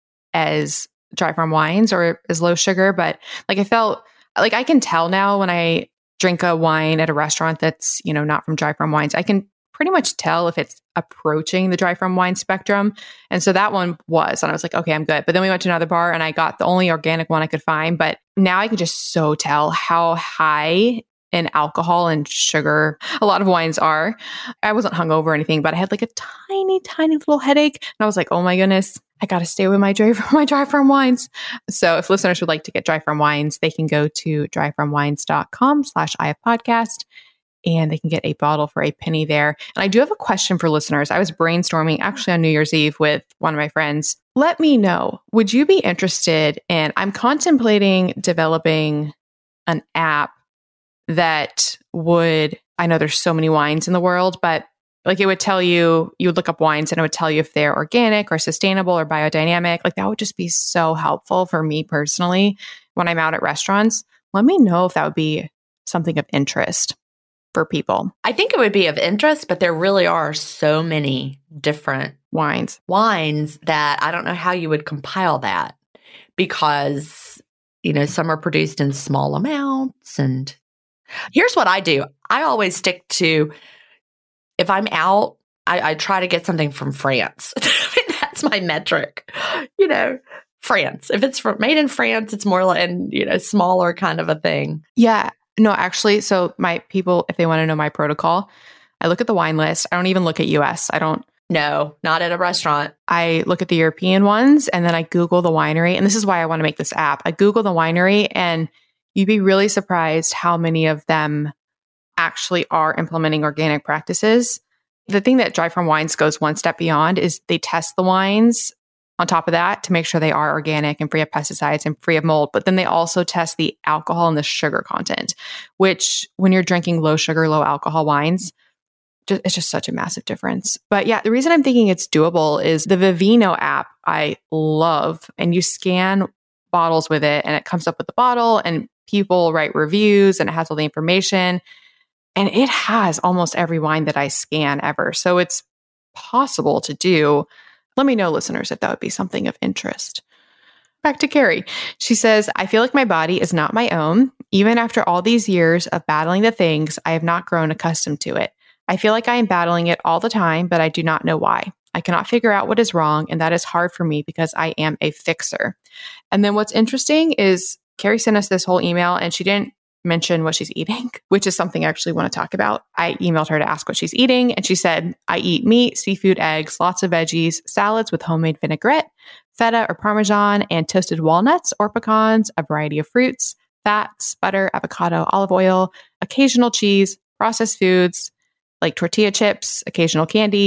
Speaker 1: as Dry Farm wines or as low sugar, but like I felt like I can tell now when I drink a wine at a restaurant that's, you know, not from Dry Farm wines, I can pretty much tell if it's approaching the Dry Farm wine spectrum. And so that one was, and I was like, okay, I'm good. But then we went to another bar and I got the only organic one I could find. But now I can just so tell how high in alcohol and sugar a lot of wines are. I wasn't hungover or anything, but I had like a tiny, tiny little headache. And I was like, oh my goodness, I got to stay with my Dry Farm wines. So if listeners would like to get Dry Farm wines, they can go to dryfarmwines.com/IFpodcast and they can get a bottle for a penny there. And I do have a question for listeners. I was brainstorming actually on New Year's Eve with one of my friends. Let me know, would you be interested in, I'm contemplating developing an app that would, I know there's so many wines in the world, but like it would tell you, you would look up wines and it would tell you if they're organic or sustainable or biodynamic. Like that would just be so helpful for me personally when I'm out at restaurants. Let me know if that would be something of interest for people.
Speaker 3: I think it would be of interest, but there really are so many different
Speaker 1: wines
Speaker 3: that I don't know how you would compile that because, you know, some are produced in small amounts. And here's what I do. I always stick to, if I'm out, I try to get something from France. I mean, that's my metric. You know, France. If it's made in France, it's more like, and you know, smaller kind of a thing.
Speaker 1: Yeah. No, actually, so my people, if they want to know my protocol, I look at the wine list. I don't even look at US.
Speaker 3: No, not at a restaurant.
Speaker 1: I look at the European ones and then I Google the winery. And this is why I want to make this app. I Google the winery and you'd be really surprised how many of them actually are implementing organic practices. The thing that Dry Farm Wines goes one step beyond is they test the wines on top of that to make sure they are organic and free of pesticides and free of mold. But then they also test the alcohol and the sugar content, which when you're drinking low sugar, low alcohol wines, it's just such a massive difference. But yeah, the reason I'm thinking it's doable is the Vivino app I love. And you scan bottles with it and it comes up with the bottle and people write reviews and it has all the information. And it has almost every wine that I scan ever. So it's possible to do. Let me know, listeners, if that would be something of interest. Back to Carrie. She says, I feel like my body is not my own. Even after all these years of battling the things, I have not grown accustomed to it. I feel like I am battling it all the time, but I do not know why. I cannot figure out what is wrong, and that is hard for me because I am a fixer. And then what's interesting is Carrie sent us this whole email, and she didn't mention what she's eating, which is something I actually want to talk about. I emailed her to ask what she's eating, and she said, I eat meat, seafood, eggs, lots of veggies, salads with homemade vinaigrette, feta or Parmesan, and toasted walnuts or pecans, a variety of fruits, fats, butter, avocado, olive oil, occasional cheese, processed foods like tortilla chips, occasional candy,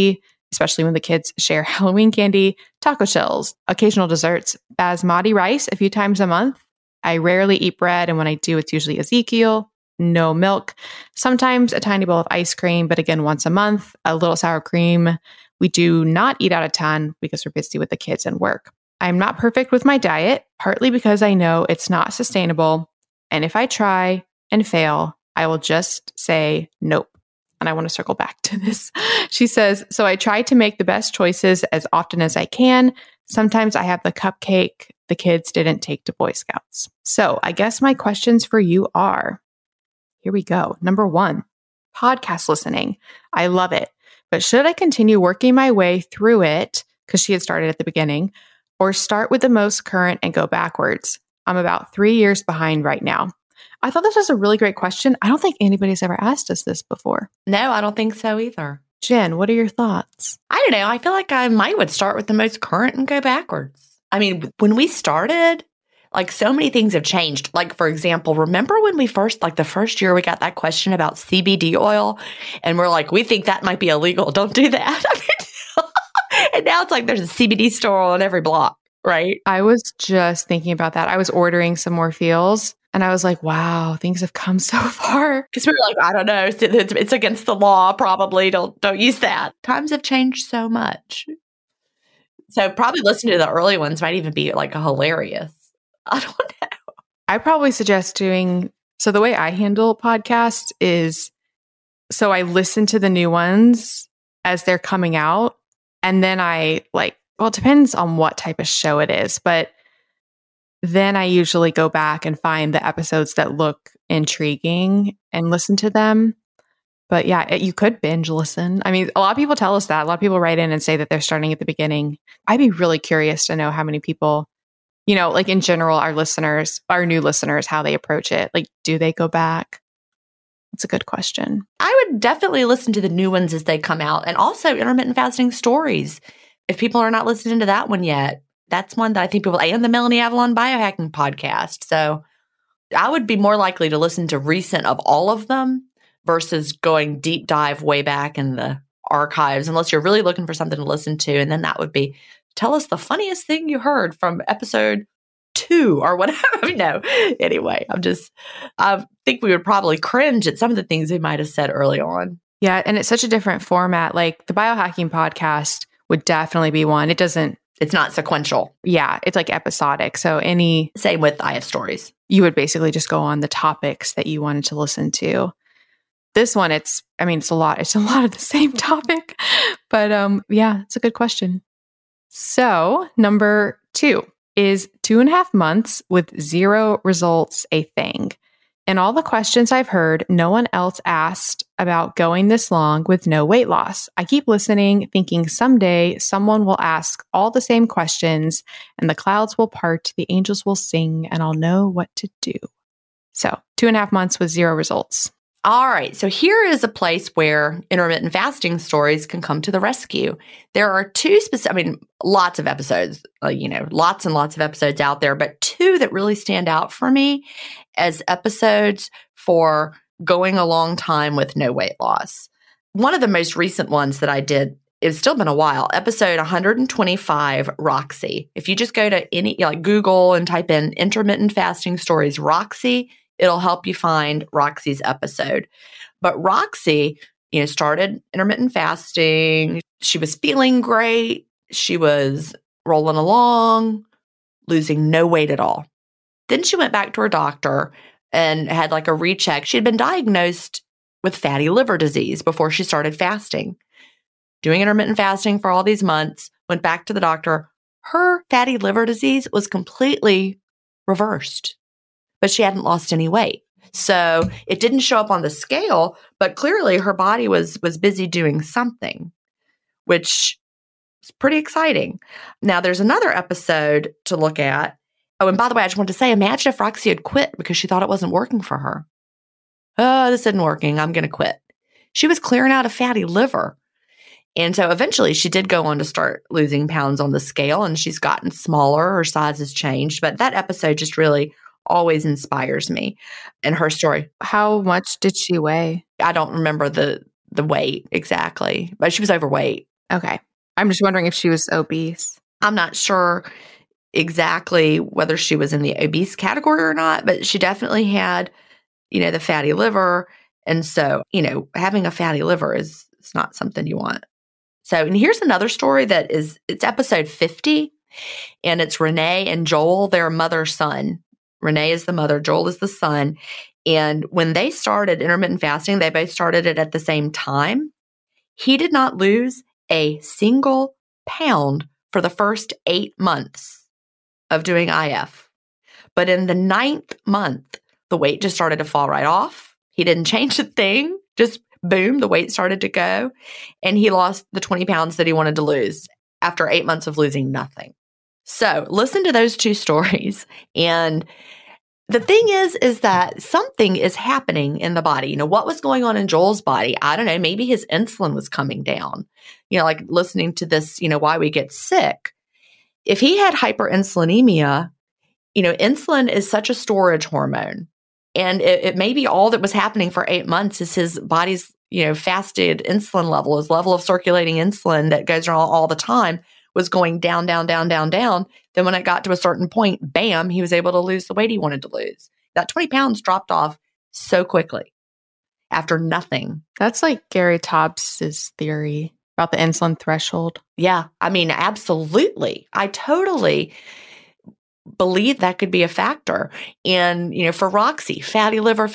Speaker 1: especially when the kids share Halloween candy, taco shells, occasional desserts, basmati rice a few times a month. I rarely eat bread, and when I do, it's usually Ezekiel. No milk, sometimes a tiny bowl of ice cream, but again, once a month, a little sour cream. We do not eat out a ton because we're busy with the kids and work. I'm not perfect with my diet, partly because I know it's not sustainable. And if I try and fail, I will just say nope. And I want to circle back to this. She says, so I try to make the best choices as often as I can. Sometimes I have the cupcake the kids didn't take to Boy Scouts. So I guess my questions for you are, here we go. Number 1, podcast listening. I love it. But should I continue working my way through it, because she had started at the beginning, or start with the most current and go backwards? I'm about 3 years behind right now. I thought this was a really great question. I don't think anybody's ever asked us this before.
Speaker 3: No, I don't think so either.
Speaker 1: Jen, what are your thoughts?
Speaker 3: I don't know. I feel like I might would start with the most current and go backwards. I mean, when we started, like so many things have changed. Like, for example, remember when we first, like the first year we got that question about CBD oil and we're like, we think that might be illegal. Don't do that. I mean, and now it's like there's a CBD store on every block, right?
Speaker 1: I was just thinking about that. I was ordering some more feels and I was like, wow, things have come so far.
Speaker 3: Because we were like, I don't know. It's against the law. Probably don't use that. Times have changed so much. So probably listening to the early ones might even be like hilarious. I don't know.
Speaker 1: I probably suggest doing, so the way I handle podcasts is, so I listen to the new ones as they're coming out. And then I well, it depends on what type of show it is, but then I usually go back and find the episodes that look intriguing and listen to them. But yeah, you could binge listen. I mean, a lot of people tell us that. A lot of people write in and say that they're starting at the beginning. I'd be really curious to know how many people, you know, like in general, our listeners, our new listeners, how they approach it. Like, do they go back? It's a good question.
Speaker 3: I would definitely listen to the new ones as they come out. And also intermittent fasting stories. If people are not listening to that one yet, that's one that I think people, and the Melanie Avalon biohacking podcast. So I would be more likely to listen to recent of all of them versus going deep dive way back in the archives, unless you're really looking for something to listen to. And then that would be, tell us the funniest thing you heard from episode 2 or whatever. No, anyway, I think we would probably cringe at some of the things we might have said early on.
Speaker 1: Yeah. And it's such a different format. Like the biohacking podcast would definitely be one.
Speaker 3: It's not sequential.
Speaker 1: Yeah. It's like episodic. So
Speaker 3: same with I Have Stories.
Speaker 1: You would basically just go on the topics that you wanted to listen to. This one, it's a lot of the same topic, but yeah, it's a good question. So number 2, is 2.5 months with 0 results a thing? In all the questions I've heard, no one else asked about going this long with no weight loss. I keep listening, thinking someday someone will ask all the same questions and the clouds will part, the angels will sing, and I'll know what to do. So 2.5 months with 0 results.
Speaker 3: All right. So here is a place where intermittent fasting stories can come to the rescue. There are 2 lots of episodes, lots and lots of episodes out there, but 2 that really stand out for me as episodes for going a long time with no weight loss. One of the most recent ones that I did, it's still been a while, episode 125, Roxy. If you just go to Google and type in intermittent fasting stories, Roxy, it'll help you find Roxy's episode. But Roxy, started intermittent fasting. She was feeling great. She was rolling along, losing no weight at all. Then she went back to her doctor and had a recheck. She had been diagnosed with fatty liver disease before she started fasting. Doing intermittent fasting for all these months, went back to the doctor. Her fatty liver disease was completely reversed, but she hadn't lost any weight. So it didn't show up on the scale, but clearly her body was busy doing something, which is pretty exciting. Now there's another episode to look at. Oh, and by the way, I just wanted to say, imagine if Roxy had quit because she thought it wasn't working for her. Oh, this isn't working. I'm going to quit. She was clearing out a fatty liver. And so eventually she did go on to start losing pounds on the scale, and she's gotten smaller. Her size has changed. But that episode just really always inspires me and her story.
Speaker 1: How much did she weigh?
Speaker 3: I don't remember the weight exactly, but she was overweight.
Speaker 1: Okay. I'm just wondering if she was obese.
Speaker 3: I'm not sure exactly whether she was in the obese category or not, but she definitely had, the fatty liver. And so, having a fatty liver is not something you want. So, and here's another story it's episode 50, and it's Renee and Joel, their mother-son. Renee is the mother, Joel is the son. And when they started intermittent fasting, they both started it at the same time. He did not lose a single pound for the first 8 months of doing IF. But in the 9th month, the weight just started to fall right off. He didn't change a thing. Just boom, the weight started to go. And he lost the 20 pounds that he wanted to lose after 8 months of losing nothing. So listen to those two stories. And the thing is that something is happening in the body. What was going on in Joel's body? I don't know. Maybe his insulin was coming down. Like listening to this, why we get sick. If he had hyperinsulinemia, insulin is such a storage hormone. And it may be all that was happening for 8 months is his body's, fasted insulin level, his level of circulating insulin that goes around all the time was going down, down, down, down, down. Then when it got to a certain point, bam, he was able to lose the weight he wanted to lose. That 20 pounds dropped off so quickly after nothing.
Speaker 1: That's like Gary Taubes' theory about the insulin threshold.
Speaker 3: Yeah, absolutely. I totally believe that could be a factor. And, for Roxy, fatty liver,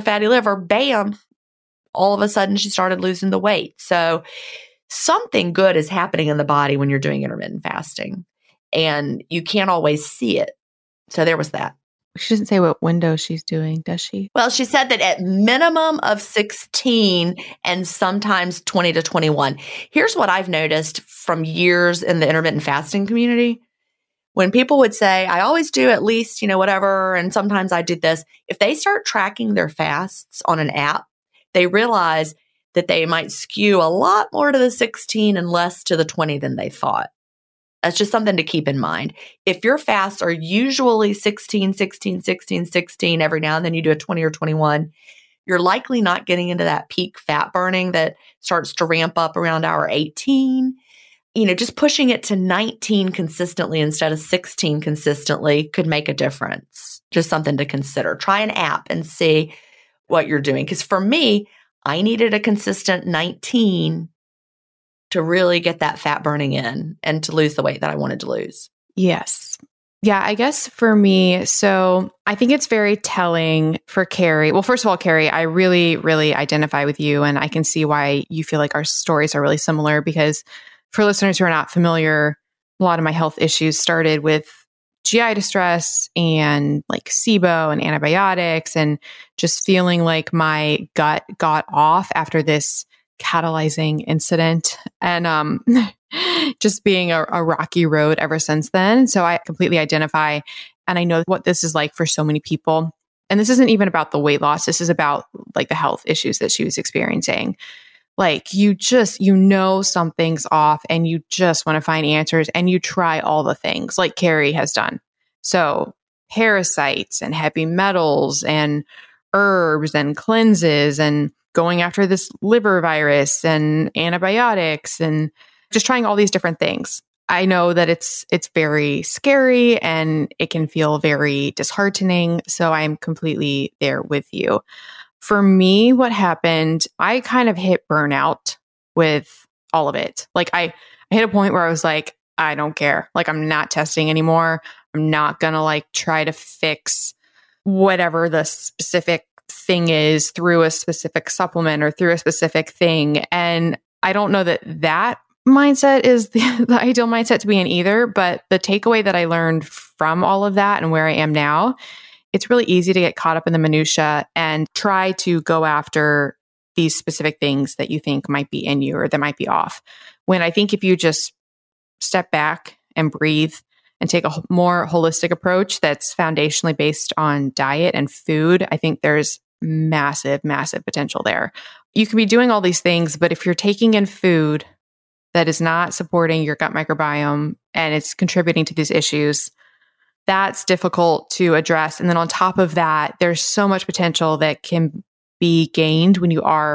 Speaker 3: bam, all of a sudden she started losing the weight. So something good is happening in the body when you're doing intermittent fasting, and you can't always see it. So there was that.
Speaker 1: She doesn't say what window she's doing, does she?
Speaker 3: Well, she said that at minimum of 16 and sometimes 20 to 21. Here's what I've noticed from years in the intermittent fasting community. When people would say, I always do at least, whatever, and sometimes I do this. If they start tracking their fasts on an app, they realize that they might skew a lot more to the 16 and less to the 20 than they thought. That's just something to keep in mind. If your fasts are usually 16, 16, 16, 16, every now and then you do a 20 or 21, you're likely not getting into that peak fat burning that starts to ramp up around hour 18. Just pushing it to 19 consistently instead of 16 consistently could make a difference. Just something to consider. Try an app and see what you're doing. Because for me, I needed a consistent 19 to really get that fat burning in and to lose the weight that I wanted to lose.
Speaker 1: Yes. Yeah, I guess for me, so I think it's very telling for Carrie. Well, first of all, Carrie, I really, really identify with you, and I can see why you feel like our stories are really similar, because for listeners who are not familiar, a lot of my health issues started with GI distress and like SIBO and antibiotics, and just feeling like my gut got off after this catalyzing incident, and just being a rocky road ever since then. So I completely identify, and I know what this is like for so many people. And this isn't even about the weight loss. This is about like the health issues that she was experiencing. Like something's off, and you just want to find answers, and you try all the things like Carrie has done. So parasites and heavy metals and herbs and cleanses and going after this liver virus and antibiotics and just trying all these different things. I know that it's very scary and it can feel very disheartening. So I'm completely there with you. For me, what happened, I kind of hit burnout with all of it. Like I hit a point where I was like, I don't care. Like I'm not testing anymore. I'm not going to like try to fix whatever the specific thing is through a specific supplement or through a specific thing. And I don't know that mindset is the ideal mindset to be in either. But the takeaway that I learned from all of that and where I am now, it's really easy to get caught up in the minutia and try to go after these specific things that you think might be in you or that might be off. When I think if you just step back and breathe and take a more holistic approach that's foundationally based on diet and food, I think there's massive, massive potential there. You can be doing all these things, but if you're taking in food that is not supporting your gut microbiome and it's contributing to these issues, that's difficult to address. And then on top of that, there's so much potential that can be gained when you are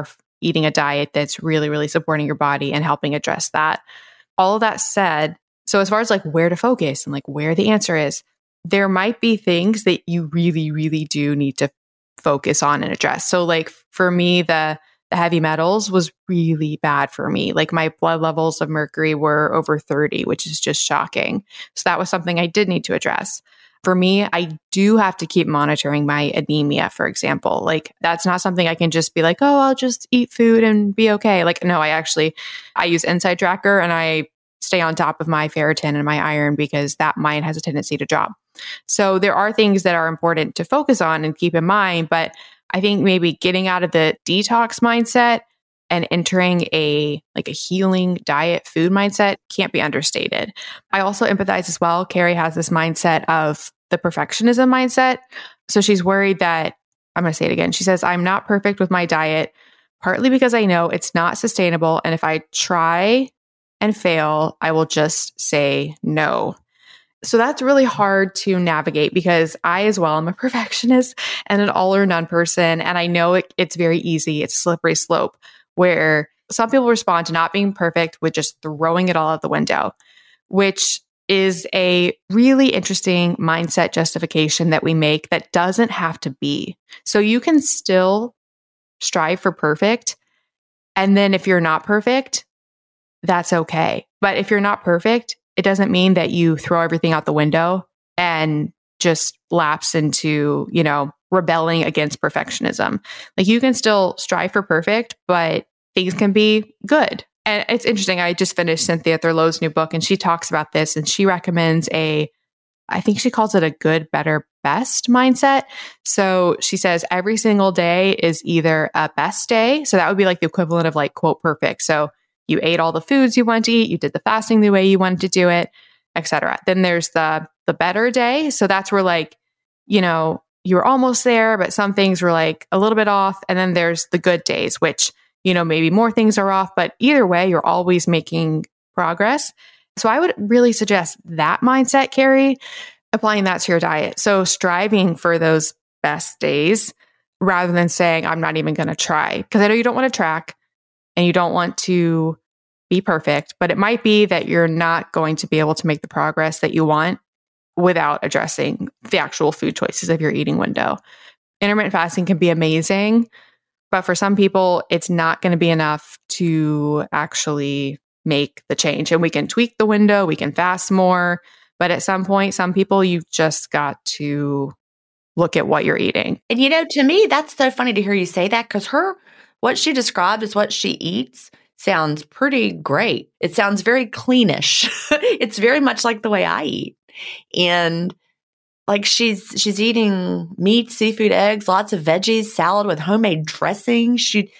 Speaker 1: eating a diet that's really, really supporting your body and helping address that. All of that said, so as far as like where to focus and like where the answer is, there might be things that you really, really do need to focus on and address. So like for me, the heavy metals was really bad for me. Like my blood levels of mercury were over 30, which is just shocking. So that was something I did need to address. For me, I do have to keep monitoring my anemia, for example. Like that's not something I can just be like, oh, I'll just eat food and be okay. Like, no, I use Inside Tracker and I stay on top of my ferritin and my iron because that mine has a tendency to drop. So there are things that are important to focus on and keep in mind, but I think maybe getting out of the detox mindset and entering a healing diet food mindset can't be understated. I also empathize as well. Carrie has this mindset of the perfectionism mindset. So she's worried that, I'm going to say it again. She says, I'm not perfect with my diet, partly because I know it's not sustainable. And if I try and fail, I will just say no. So that's really hard to navigate because I as well am a perfectionist and an all or none person. And I know it's very easy. It's a slippery slope where some people respond to not being perfect with just throwing it all out the window, which is a really interesting mindset justification that we make that doesn't have to be. So you can still strive for perfect. And then if you're not perfect, that's okay. But if you're not perfect, it doesn't mean that you throw everything out the window and just lapse into, rebelling against perfectionism. Like you can still strive for perfect, but things can be good. And it's interesting. I just finished Cynthia Thurlow's new book and she talks about this and she recommends I think she calls it a good, better, best mindset. So she says every single day is either a best day. So that would be like the equivalent of like quote perfect. So you ate all the foods you wanted to eat, you did the fasting the way you wanted to do it, etc. Then there's the better day. So that's where like, you were almost there, but some things were like a little bit off. And then there's the good days, which, maybe more things are off, but either way, you're always making progress. So I would really suggest that mindset, Carrie, applying that to your diet. So striving for those best days rather than saying, I'm not even going to try. Because I know you don't want to track and you don't want to be perfect, but it might be that you're not going to be able to make the progress that you want without addressing the actual food choices of your eating window. Intermittent fasting can be amazing, but for some people, it's not going to be enough to actually make the change. And we can tweak the window, we can fast more, but at some point, some people, you've just got to look at what you're eating.
Speaker 3: And to me, that's so funny to hear you say that because what she described as what she eats sounds pretty great. It sounds very cleanish. It's very much like the way I eat. And like she's eating meat, seafood, eggs, lots of veggies, salad with homemade dressing.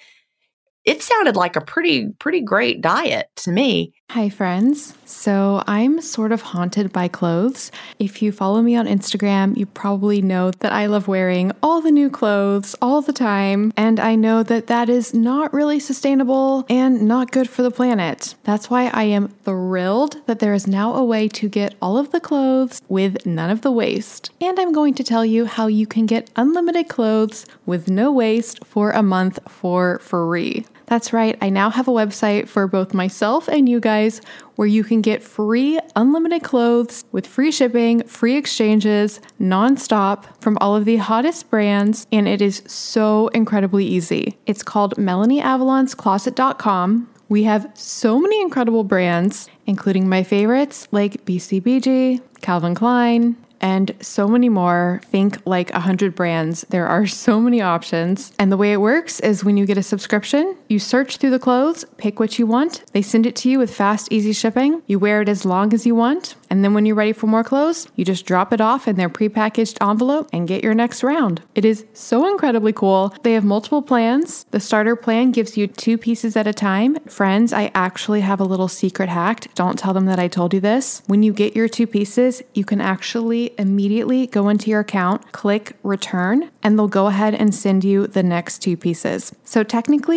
Speaker 3: It sounded like a pretty great diet to me.
Speaker 1: Hi, friends. So I'm sort of haunted by clothes. If you follow me on Instagram, you probably know that I love wearing all the new clothes all the time. And I know that that is not really sustainable and not good for the planet. That's why I am thrilled that there is now a way to get all of the clothes with none of the waste. And I'm going to tell you how you can get unlimited clothes with no waste for a month for free. That's right, I now have a website for both myself and you guys where you can get free unlimited clothes with free shipping, free exchanges, nonstop from all of the hottest brands, and it is so incredibly easy. It's called MelanieAvalonsCloset.com. We have so many incredible brands, including my favorites like BCBG, Calvin Klein, and so many more. Think like 100 brands. There are so many options. And the way it works is when you get a subscription, you search through the clothes, pick what you want. They send it to you with fast, easy shipping. You wear it as long as you want. And then when you're ready for more clothes, you just drop it off in their prepackaged envelope and get your next round. It is so incredibly cool. They have multiple plans. The starter plan gives you 2 pieces at a time. Friends, I actually have a little secret hack. Don't tell them that I told you this. When you get your 2 pieces, you can actually immediately go into your account, click return, and they'll go ahead and send you the next 2 pieces. So technically, you can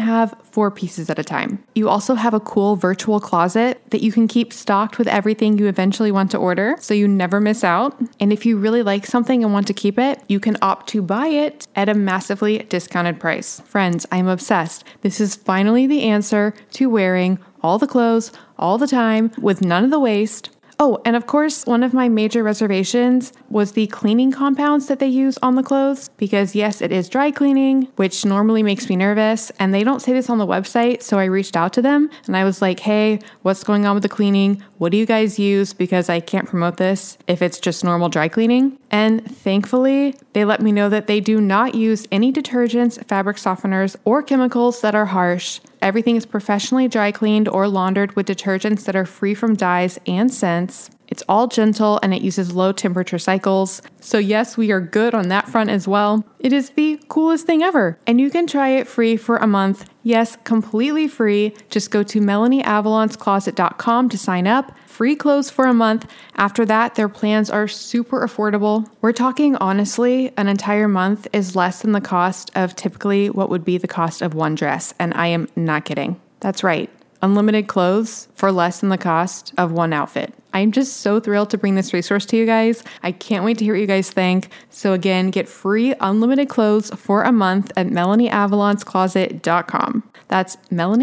Speaker 1: have 4 pieces at a time. You also have a cool virtual closet that you can keep stocked with everything you eventually want to order so you never miss out. And if you really like something and want to keep it, you can opt to buy it at a massively discounted price. Friends, I'm obsessed. This is finally the answer to wearing all the clothes all the time with none of the waste. Oh, and of course, one of my major reservations was the cleaning compounds that they use on the clothes, because yes, it is dry cleaning, which normally makes me nervous, and they don't say this on the website, so I reached out to them, and I was like, hey, what's going on with the cleaning? What do you guys use? Because I can't promote this if it's just normal dry cleaning. And thankfully, they let me know that they do not use any detergents, fabric softeners, or chemicals that are harsh. Everything is professionally dry cleaned or laundered with detergents that are free from dyes and scents. It's all gentle and it uses low temperature cycles. So yes, we are good on that front as well. It is the coolest thing ever. And you can try it free for a month. Yes, completely free. Just go to MelanieAvalonsCloset.com to sign up. Free clothes for a month. After that, their plans are super affordable. We're talking honestly, an entire month is less than the cost of typically what would be the cost of one dress. And I am not kidding. That's right. Unlimited clothes for less than the cost of one outfit. I'm just so thrilled to bring this resource to you guys. I can't wait to hear what you guys think. So again, get free unlimited clothes for a month at MelanieAvalonsCloset.com. That's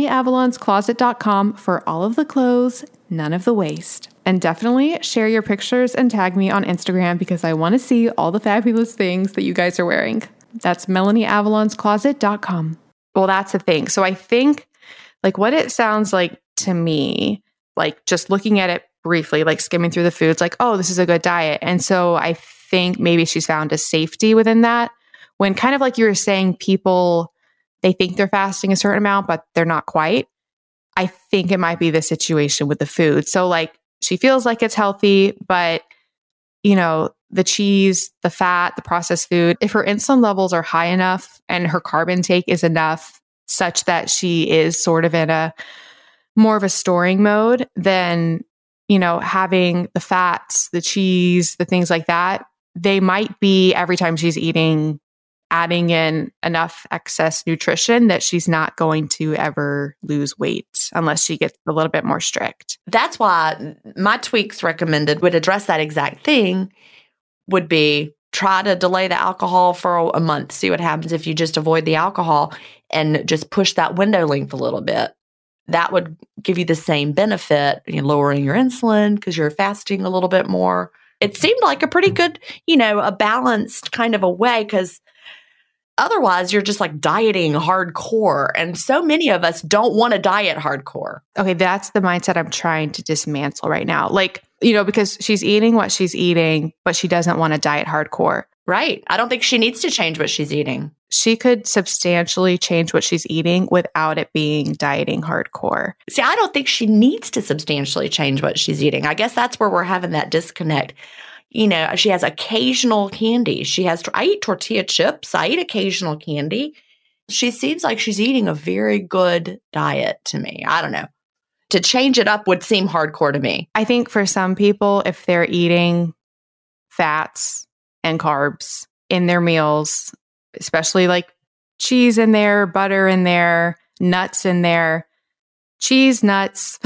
Speaker 1: MelanieAvalonsCloset.com for all of the clothes, none of the waste. And definitely share your pictures and tag me on Instagram because I want to see all the fabulous things that you guys are wearing. That's MelanieAvalonsCloset.com. Well, that's the thing. So I think like what it sounds like to me, like just looking at it briefly, like skimming through the foods, like, oh, this is a good diet. And so I think maybe she's found a safety within that when kind of like you were saying, people, they think they're fasting a certain amount, but they're not quite. I think it might be the situation with the food. So like she feels like it's healthy, but you know, the cheese, the fat, the processed food, if her insulin levels are high enough and her carb intake is enough such that she is sort of in a more of a storing mode, then, you know, having the fats, the cheese, the things like that, they might be every time she's eating, adding in enough excess nutrition that she's not going to ever lose weight unless she gets a little bit more strict.
Speaker 3: That's why my tweaks recommended would address that exact thing, would be try to delay the alcohol for a month. See what happens if you just avoid the alcohol and just push that window length a little bit. That would give you the same benefit, lowering your insulin because you're fasting a little bit more. It seemed like a pretty good, a balanced kind of a way, because otherwise you're just like dieting hardcore. And so many of us don't want to diet hardcore.
Speaker 1: Okay, that's the mindset I'm trying to dismantle right now. Like, because she's eating what she's eating, but she doesn't want to diet hardcore.
Speaker 3: Right. I don't think she needs to change what she's eating.
Speaker 1: She could substantially change what she's eating without it being dieting hardcore.
Speaker 3: See, I don't think she needs to substantially change what she's eating. I guess that's where we're having that disconnect. She has occasional candy. I eat tortilla chips. I eat occasional candy. She seems like she's eating a very good diet to me. I don't know. To change it up would seem hardcore to me.
Speaker 1: I think for some people, if they're eating fats and carbs in their meals, especially like cheese in there, butter in there, nuts in there, cheese, nuts,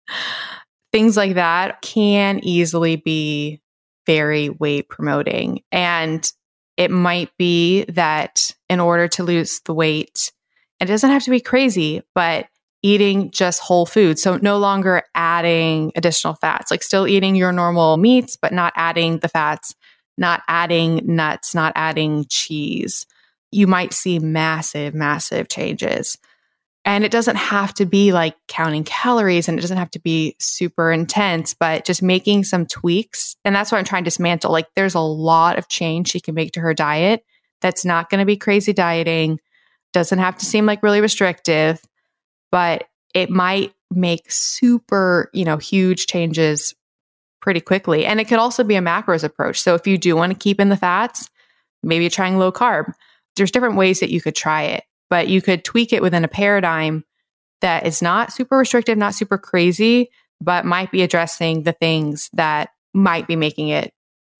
Speaker 1: things like that can easily be very weight promoting. And it might be that in order to lose the weight, it doesn't have to be crazy, but eating just whole food. So no longer adding additional fats, like still eating your normal meats, but not adding the fats, not adding nuts, not adding cheese. You might see massive, massive changes. And it doesn't have to be like counting calories, and it doesn't have to be super intense, but just making some tweaks. And that's what I'm trying to dismantle. Like there's a lot of change she can make to her diet that's not going to be crazy dieting, doesn't have to seem like really restrictive, but it might make super, huge changes pretty quickly. And it could also be a macros approach. So if you do want to keep in the fats, maybe trying low carb. There's different ways that you could try it, but you could tweak it within a paradigm that is not super restrictive, not super crazy, but might be addressing the things that might be making it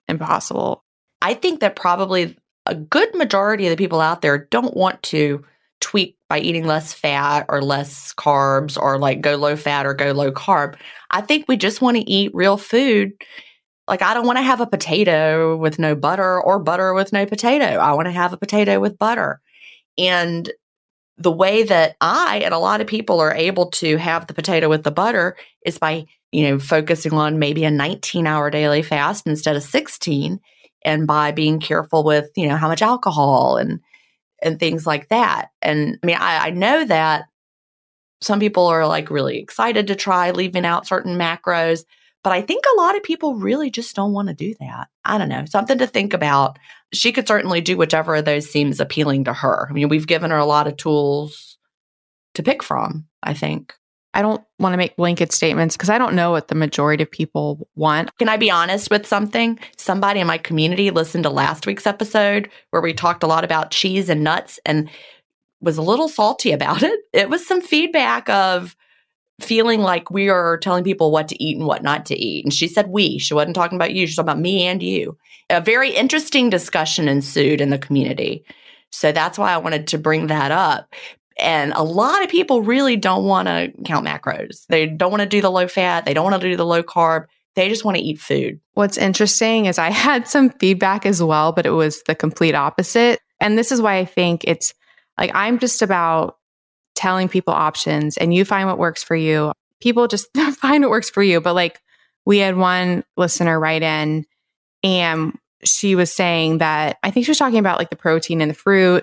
Speaker 1: impossible.
Speaker 3: I think that probably a good majority of the people out there don't want to tweak by eating less fat or less carbs or like go low fat or go low carb. I think we just want to eat real food. Like, I don't want to have a potato with no butter or butter with no potato. I want to have a potato with butter. And the way that I and a lot of people are able to have the potato with the butter is by, focusing on maybe a 19-hour daily fast instead of 16, and by being careful with, how much alcohol and things like that. And I mean, I know that some people are like really excited to try leaving out certain macros, but I think a lot of people really just don't want to do that. I don't know, something to think about. She could certainly do whichever of those seems appealing to her. I mean, we've given her a lot of tools to pick from, I think.
Speaker 1: I don't want to make blanket statements because I don't know what the majority of people want.
Speaker 3: Can I be honest with something? Somebody in my community listened to last week's episode where we talked a lot about cheese and nuts and was a little salty about it. It was some feedback of feeling like we are telling people what to eat and what not to eat. And she said we. She wasn't talking about you. She was talking about me and you. A very interesting discussion ensued in the community. So that's why I wanted to bring that up. And a lot of people really don't want to count macros. They don't want to do the low fat. They don't want to do the low carb. They just want to eat food.
Speaker 1: What's interesting is I had some feedback as well, but it was the complete opposite. And this is why I think it's like, I'm just about telling people options and you find what works for you. People just find what works for you. But like, we had one listener write in and she was saying that, I think she was talking about like the protein in the fruit.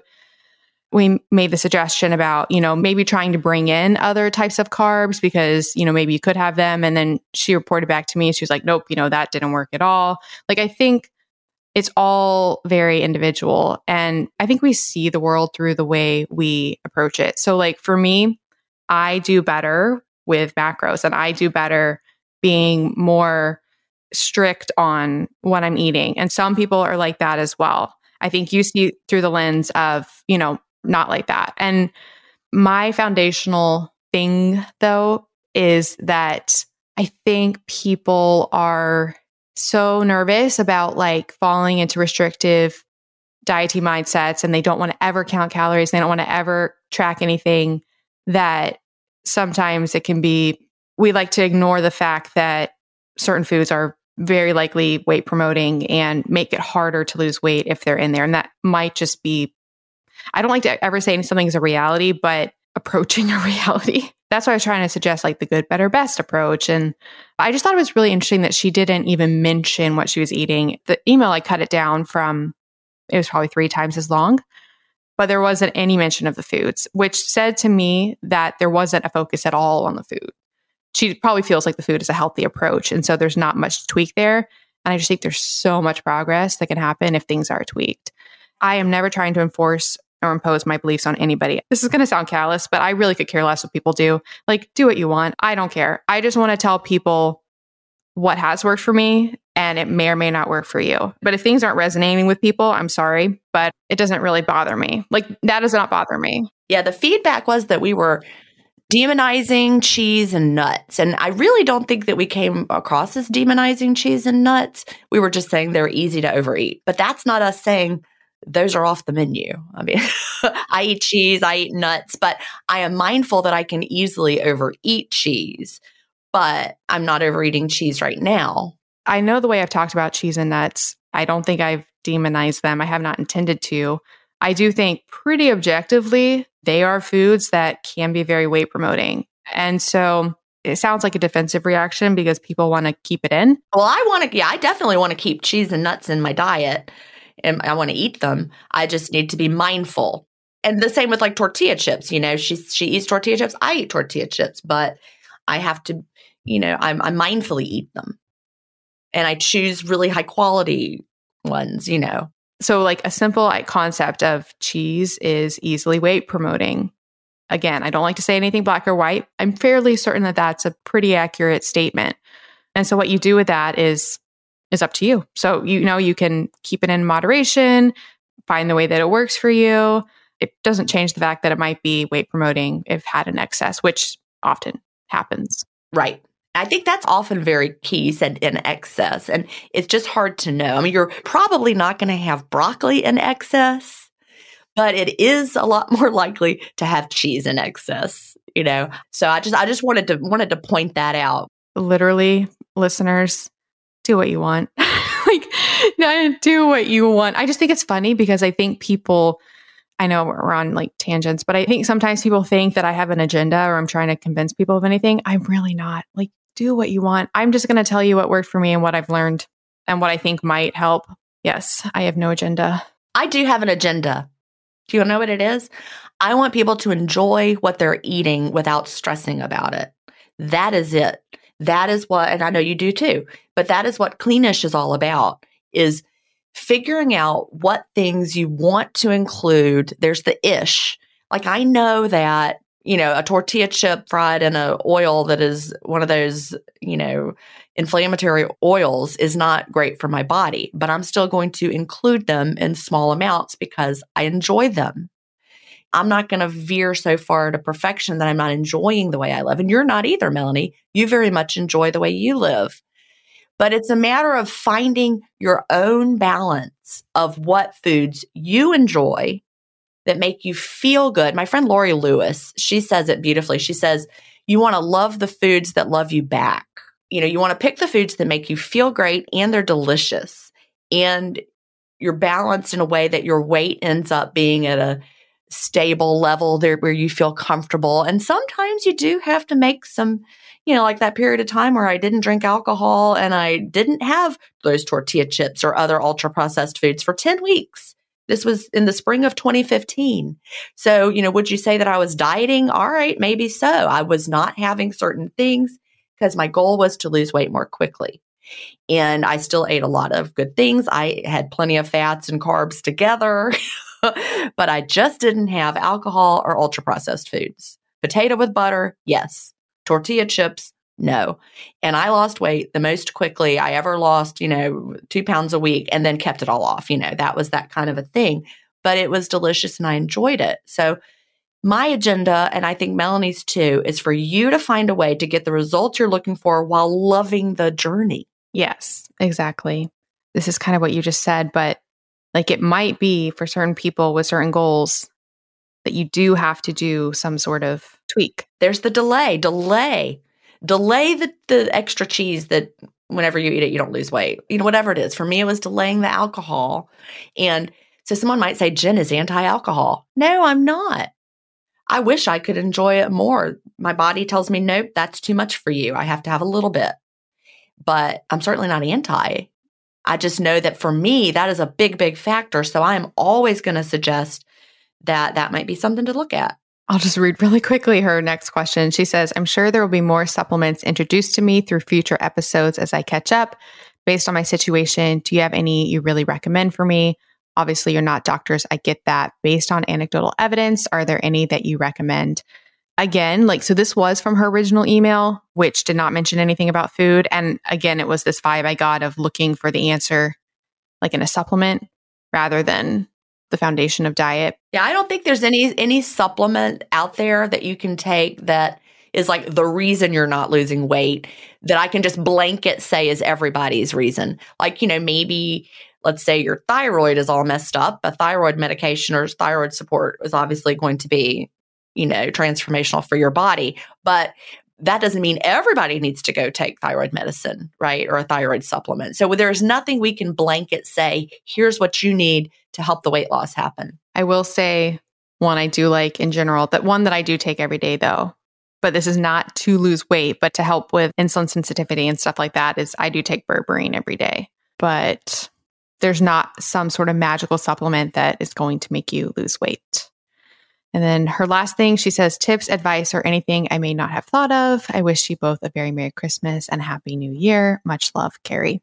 Speaker 1: We made the suggestion about, maybe trying to bring in other types of carbs because, maybe you could have them. And then she reported back to me. She was like, nope, that didn't work at all. Like, I think it's all very individual. And I think we see the world through the way we approach it. So like for me, I do better with macros and I do better being more strict on what I'm eating. And some people are like that as well. I think you see through the lens of, not like that. And my foundational thing, though, is that I think people are so nervous about like falling into restrictive dieting mindsets and they don't want to ever count calories. They don't want to ever track anything, that sometimes it can be, we like to ignore the fact that certain foods are very likely weight promoting and make it harder to lose weight if they're in there. And that might just be, I don't like to ever say something is a reality, but approaching a reality. That's why I was trying to suggest like the good, better, best approach. And I just thought it was really interesting that she didn't even mention what she was eating. The email, I cut it down from, it was probably 3 times as long, but there wasn't any mention of the foods, which said to me that there wasn't a focus at all on the food. She probably feels like the food is a healthy approach. And so there's not much to tweak there. And I just think there's so much progress that can happen if things are tweaked. I am never trying to enforce or impose my beliefs on anybody. This is going to sound callous, but I really could care less what people do. Like, do what you want. I don't care. I just want to tell people what has worked for me, and it may or may not work for you. But if things aren't resonating with people, I'm sorry, but it doesn't really bother me. Like, that does not bother me.
Speaker 3: Yeah, the feedback was that we were demonizing cheese and nuts. And I really don't think that we came across as demonizing cheese and nuts. We were just saying they're easy to overeat. But that's not us saying those are off the menu. I mean, I eat cheese, I eat nuts, but I am mindful that I can easily overeat cheese, but I'm not overeating cheese right now.
Speaker 1: I know the way I've talked about cheese and nuts, I don't think I've demonized them. I have not intended to. I do think pretty objectively, they are foods that can be very weight promoting. And so it sounds like a defensive reaction because people want to keep it in.
Speaker 3: Well, I definitely want to keep cheese and nuts in my diet. And I want to eat them. I just need to be mindful. And the same with like tortilla chips. She eats tortilla chips. I eat tortilla chips, but I have to, I mindfully eat them. And I choose really high quality ones,
Speaker 1: So like a simple concept of cheese is easily weight promoting. Again, I don't like to say anything black or white. I'm fairly certain that that's a pretty accurate statement. And so what you do with that is up to you. So, you can keep it in moderation, find the way that it works for you. It doesn't change the fact that it might be weight promoting if had an excess, which often happens.
Speaker 3: Right. I think that's often very key, said in excess. And it's just hard to know. I mean, you're probably not going to have broccoli in excess, but it is a lot more likely to have cheese in excess, you know? So I just wanted to point that out.
Speaker 1: Literally, listeners, do what you want. Like, no, do what you want. I just think it's funny because I think people, I know we're on like tangents, but I think sometimes people think that I have an agenda or I'm trying to convince people of anything. I'm really not. Like, do what you want. I'm just going to tell you what worked for me and what I've learned and what I think might help. Yes, I have no agenda.
Speaker 3: I do have an agenda. Do you know what it is? I want people to enjoy what they're eating without stressing about it. That is it. That is what, and I know you do too, but that is what Cleanish is all about, is figuring out what things you want to include. There's the ish. Like I know that, you know, a tortilla chip fried in an oil that is one of those, you know, inflammatory oils is not great for my body, but I'm still going to include them in small amounts because I enjoy them. I'm not going to veer so far to perfection that I'm not enjoying the way I live. And you're not either, Melanie. You very much enjoy the way you live. But it's a matter of finding your own balance of what foods you enjoy that make you feel good. My friend Lori Lewis, she says it beautifully. She says, you want to love the foods that love you back. You know, you want to pick the foods that make you feel great and they're delicious. And you're balanced in a way that your weight ends up being at a stable level there where you feel comfortable. And sometimes you do have to make some, you know, like that period of time where I didn't drink alcohol and I didn't have those tortilla chips or other ultra processed foods for 10 weeks. This was in the spring of 2015. So, you know, would you say that I was dieting? All right, maybe so. I was not having certain things because my goal was to lose weight more quickly. And I still ate a lot of good things. I had plenty of fats and carbs together, but I just didn't have alcohol or ultra processed foods. Potato with butter, yes. Tortilla chips, no. And I lost weight the most quickly I ever lost, you know, 2 pounds a week and then kept it all off. You know, that was that kind of a thing, but it was delicious and I enjoyed it. So my agenda, and I think Melanie's too, is for you to find a way to get the results you're looking for while loving the journey.
Speaker 1: Yes, exactly. This is kind of what you just said, but like it might be for certain people with certain goals that you do have to do some sort of tweak.
Speaker 3: There's the delay the extra cheese that whenever you eat it, you don't lose weight. You know, whatever it is. For me, it was delaying the alcohol. And so someone might say, Jen is anti-alcohol. No, I'm not. I wish I could enjoy it more. My body tells me, nope, that's too much for you. I have to have a little bit. But I'm certainly not anti. I just know that for me, that is a big, big factor. So I am always going to suggest that that might be something to look at.
Speaker 1: I'll just read really quickly her next question. She says, I'm sure there will be more supplements introduced to me through future episodes as I catch up. Based on my situation, do you have any you really recommend for me? Obviously, you're not doctors. I get that. Based on anecdotal evidence, are there any that you recommend? Again, like, so this was from her original email, which did not mention anything about food. And again, it was this vibe I got of looking for the answer, like in a supplement rather than the foundation of diet.
Speaker 3: Yeah, I don't think there's any supplement out there that you can take that is like the reason you're not losing weight that I can just blanket say is everybody's reason. Like, you know, maybe let's say your thyroid is all messed up. A thyroid medication or thyroid support is obviously going to be, you know, transformational for your body. But that doesn't mean everybody needs to go take thyroid medicine, right? Or a thyroid supplement. So there's nothing we can blanket say, here's what you need to help the weight loss happen.
Speaker 1: I will say one I do like in general, that one that I do take every day though, but this is not to lose weight, but to help with insulin sensitivity and stuff like that, is I do take berberine every day. But there's not some sort of magical supplement that is going to make you lose weight. And then her last thing, she says, tips, advice, or anything I may not have thought of. I wish you both a very Merry Christmas and Happy New Year. Much love, Carrie.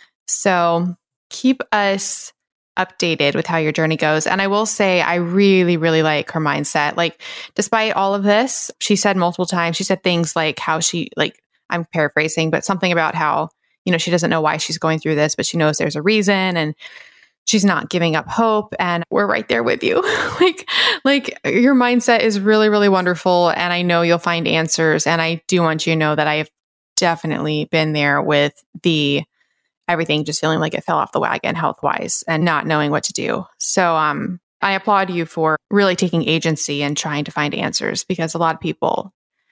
Speaker 1: So keep us updated with how your journey goes. And I will say, I really, really like her mindset. Like, despite all of this, she said multiple times, she said things like how she, like, I'm paraphrasing, but something about how, you know, she doesn't know why she's going through this, but she knows there's a reason and she's not giving up hope. And we're right there with you. like your mindset is really, really wonderful. And I know you'll find answers. And I do want you to know that I have definitely been there with the everything just feeling like it fell off the wagon health-wise and not knowing what to do. So I applaud you for really taking agency and trying to find answers because a lot of people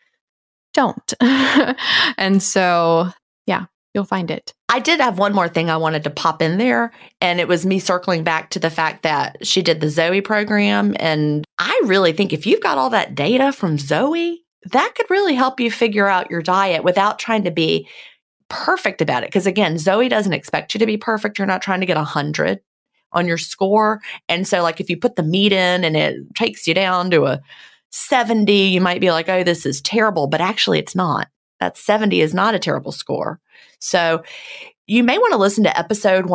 Speaker 1: don't. And so, yeah, you'll find it.
Speaker 3: I did have one more thing I wanted to pop in there, and it was me circling back to the fact that she did the Zoe program. And I really think if you've got all that data from Zoe, that could really help you figure out your diet without trying to be perfect about it. Because again, Zoe doesn't expect you to be perfect. You're not trying to get 100 on your score. And so like if you put the meat in and it takes you down to a 70, you might be like, oh, this is terrible. But actually it's not. That 70 is not a terrible score. So you may want to listen to episode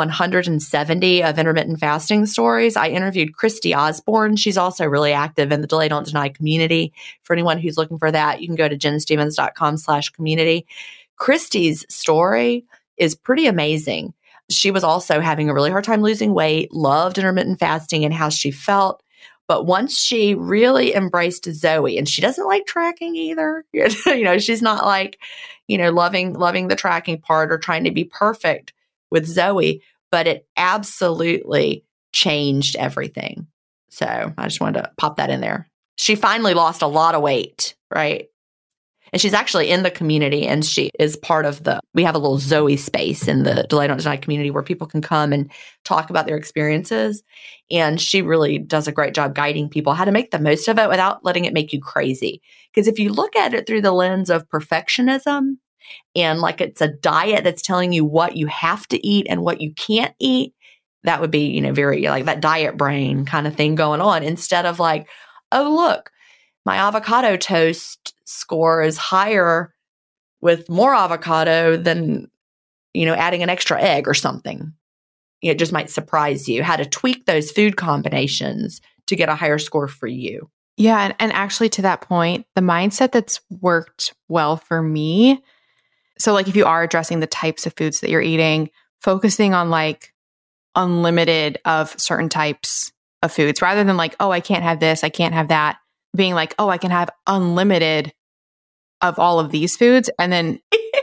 Speaker 3: 170 of Intermittent Fasting Stories. I interviewed Christy Osborne. She's also really active in the Delay Don't Deny community. For anyone who's looking for that, you can go to jenstevens.com/community. Christy's story is pretty amazing. She was also having a really hard time losing weight, loved intermittent fasting and how she felt. But once she really embraced Zoe, and she doesn't like tracking either, she's not like, loving the tracking part or trying to be perfect with Zoe, but it absolutely changed everything. So I just wanted to pop that in there. She finally lost a lot of weight, right? And she's actually in the community, and she is part of we have a little Zoe space in the Delay Don't Deny community where people can come and talk about their experiences. And she really does a great job guiding people how to make the most of it without letting it make you crazy. Because if you look at it through the lens of perfectionism and like it's a diet that's telling you what you have to eat and what you can't eat, that would be, very like that diet brain kind of thing going on, instead of like, oh, look, my avocado toast score is higher with more avocado than, adding an extra egg or something. It just might surprise you how to tweak those food combinations to get a higher score for you.
Speaker 1: Yeah. And actually to that point, the mindset that's worked well for me. So like if you are addressing the types of foods that you're eating, focusing on like unlimited of certain types of foods rather than like, oh, I can't have this, I can't have that. Being like, oh, I can have unlimited of all of these foods. And then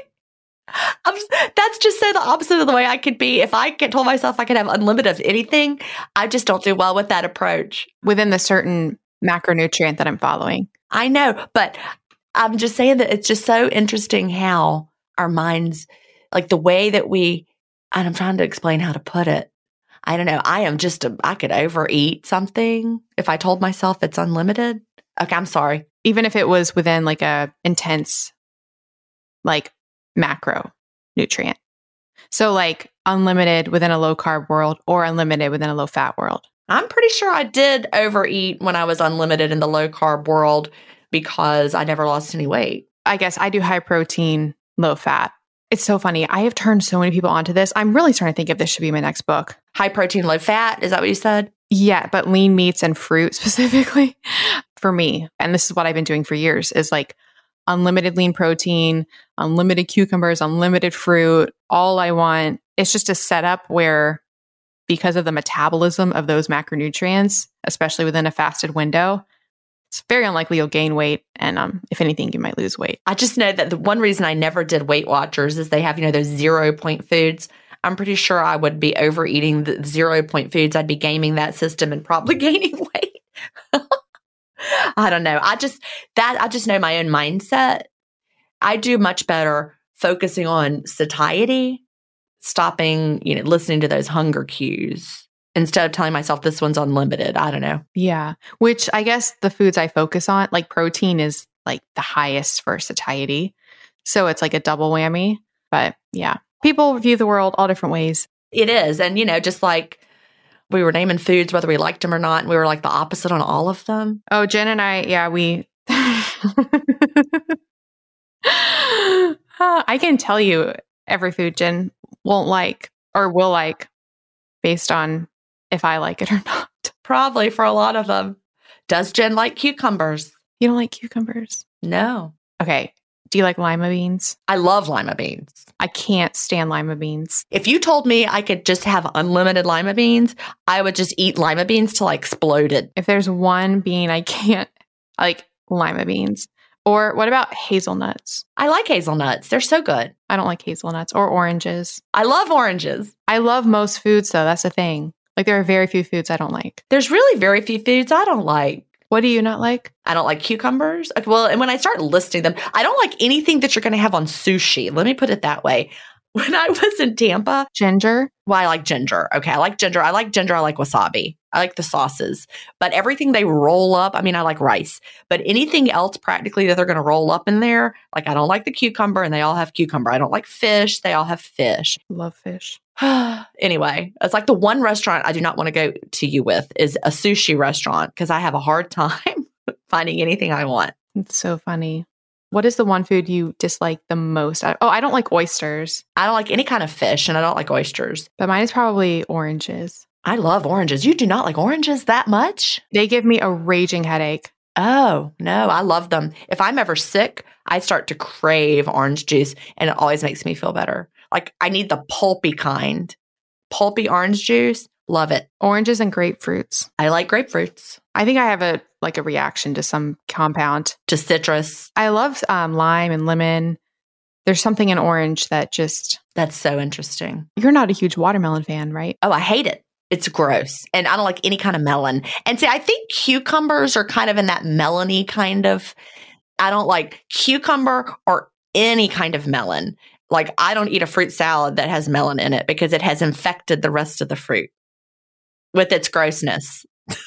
Speaker 3: that's just so the opposite of the way I could be. If I told myself I could have unlimited of anything, I just don't do well with that approach.
Speaker 1: Within the certain macronutrient that I'm following.
Speaker 3: I know, but I'm just saying that it's just so interesting how our minds, like the way that and I'm trying to explain how to put it. I don't know. I could overeat something if I told myself it's unlimited. Okay, I'm sorry.
Speaker 1: Even if it was within like a intense, like macro nutrient. So like unlimited within a low carb world or unlimited within a low fat world.
Speaker 3: I'm pretty sure I did overeat when I was unlimited in the low carb world because I never lost any weight.
Speaker 1: I guess I do high protein, low fat. It's so funny. I have turned so many people onto this. I'm really starting to think if this should be my next book.
Speaker 3: High protein, low fat. Is that what you said?
Speaker 1: Yeah, but lean meats and fruit specifically for me. And this is what I've been doing for years is like unlimited lean protein, unlimited cucumbers, unlimited fruit. All I want is just a setup where because of the metabolism of those macronutrients, especially within a fasted window, it's very unlikely you'll gain weight. And if anything, you might lose weight.
Speaker 3: I just know that the one reason I never did Weight Watchers is they have, those 0 point foods. I'm pretty sure I would be overeating the 0 point foods. I'd be gaming that system and probably gaining weight. I don't know. I just know my own mindset. I do much better focusing on satiety, stopping, listening to those hunger cues instead of telling myself this one's unlimited. I don't know.
Speaker 1: Yeah. Which I guess the foods I focus on, like protein is like the highest for satiety. So it's like a double whammy. But yeah, people view the world all different ways.
Speaker 3: It is. And, just like we were naming foods, whether we liked them or not, and we were like the opposite on all of them.
Speaker 1: Oh, Jen and I, yeah, we... I can tell you every food Jen won't like or will like based on if I like it or not.
Speaker 3: Probably for a lot of them. Does Jen like cucumbers?
Speaker 1: You don't like cucumbers?
Speaker 3: No.
Speaker 1: Okay. Do you like lima beans?
Speaker 3: I love lima beans.
Speaker 1: I can't stand lima beans.
Speaker 3: If you told me I could just have unlimited lima beans, I would just eat lima beans till I exploded.
Speaker 1: If there's one bean I can't, I like lima beans. Or what about hazelnuts?
Speaker 3: I like hazelnuts. They're so good.
Speaker 1: I don't like hazelnuts or oranges.
Speaker 3: I love oranges.
Speaker 1: I love most foods though. That's the thing. Like there are very few foods I don't like.
Speaker 3: There's really very few foods I don't like.
Speaker 1: What do you not like?
Speaker 3: I don't like cucumbers. Well, and when I start listing them, I don't like anything that you're going to have on sushi. Let me put it that way. When I was in Tampa,
Speaker 1: Ginger?
Speaker 3: well, I like ginger. Okay, I like ginger. I like ginger. I like wasabi. I like the sauces. But everything they roll up, I mean, I like rice. But anything else practically that they're going to roll up in there, like I don't like the cucumber, and they all have cucumber. I don't like fish. They all have fish.
Speaker 1: Love fish.
Speaker 3: Anyway, it's like the one restaurant I do not want to go to you with is a sushi restaurant because I have a hard time finding anything I want.
Speaker 1: It's so funny. What is the one food you dislike the most? I don't like oysters.
Speaker 3: I don't like any kind of fish, and I don't like oysters.
Speaker 1: But mine is probably oranges.
Speaker 3: I love oranges. You do not like oranges that much?
Speaker 1: They give me a raging headache.
Speaker 3: Oh, no, I love them. If I'm ever sick, I start to crave orange juice, and it always makes me feel better. Like I need the pulpy kind. Pulpy orange juice. Love it.
Speaker 1: Oranges and grapefruits.
Speaker 3: I like grapefruits.
Speaker 1: I think I have a reaction to some compound.
Speaker 3: To citrus.
Speaker 1: I love lime and lemon. There's something in orange that just...
Speaker 3: That's so interesting.
Speaker 1: You're not a huge watermelon fan, right?
Speaker 3: Oh, I hate it. It's gross. And I don't like any kind of melon. And see, I think cucumbers are kind of in that melony kind of... I don't like cucumber or any kind of melon. Like I don't eat a fruit salad that has melon in it because it has infected the rest of the fruit with its grossness.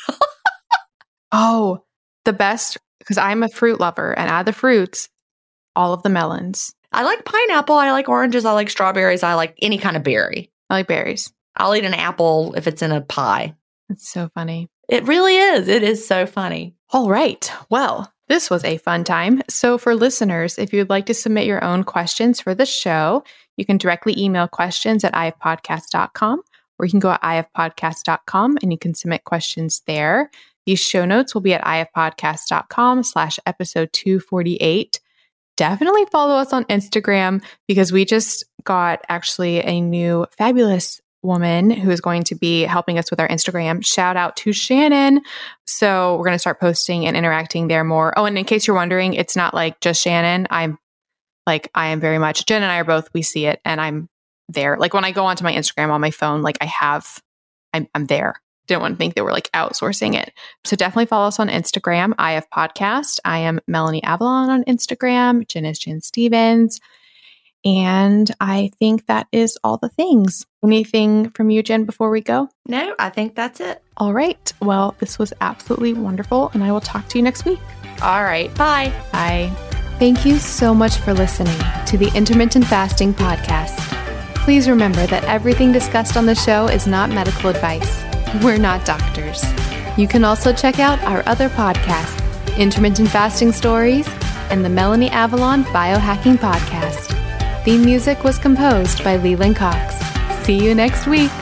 Speaker 1: Oh, the best, because I'm a fruit lover, and out of the fruits, all of the melons.
Speaker 3: I like pineapple. I like oranges. I like strawberries. I like any kind of berry.
Speaker 1: I like berries.
Speaker 3: I'll eat an apple if it's in a pie.
Speaker 1: It's so funny.
Speaker 3: It really is. It is so funny.
Speaker 1: All right. Well, this was a fun time. So for listeners, if you'd like to submit your own questions for the show, you can directly email questions at ifpodcast.com, or you can go to ifpodcast.com and you can submit questions there. These show notes will be at ifpodcast.com/episode 248. Definitely follow us on Instagram because we just got actually a new fabulous woman who is going to be helping us with our Instagram. Shout out to Shannon. So we're going to start posting and interacting there more. Oh, and in case you're wondering, it's not like just Shannon. I am very much, Jen and I are both, we see it and I'm there. Like when I go onto my Instagram on my phone, like I'm there. Didn't want to think that we're like outsourcing it. So definitely follow us on Instagram, IF Podcast. I am Melanie Avalon on Instagram. Jen is Jen Stevens. And I think that is all the things. Anything from you, Jen, before we go?
Speaker 3: No, I think that's it.
Speaker 1: All right. Well, this was absolutely wonderful. And I will talk to you next week.
Speaker 3: All right. Bye.
Speaker 1: Bye. Thank you so much for listening to the Intermittent Fasting Podcast. Please remember that everything discussed on the show is not medical advice. We're not doctors. You can also check out our other podcasts, Intermittent Fasting Stories and the Melanie Avalon Biohacking Podcast. Theme music was composed by Leland Cox. See you next week.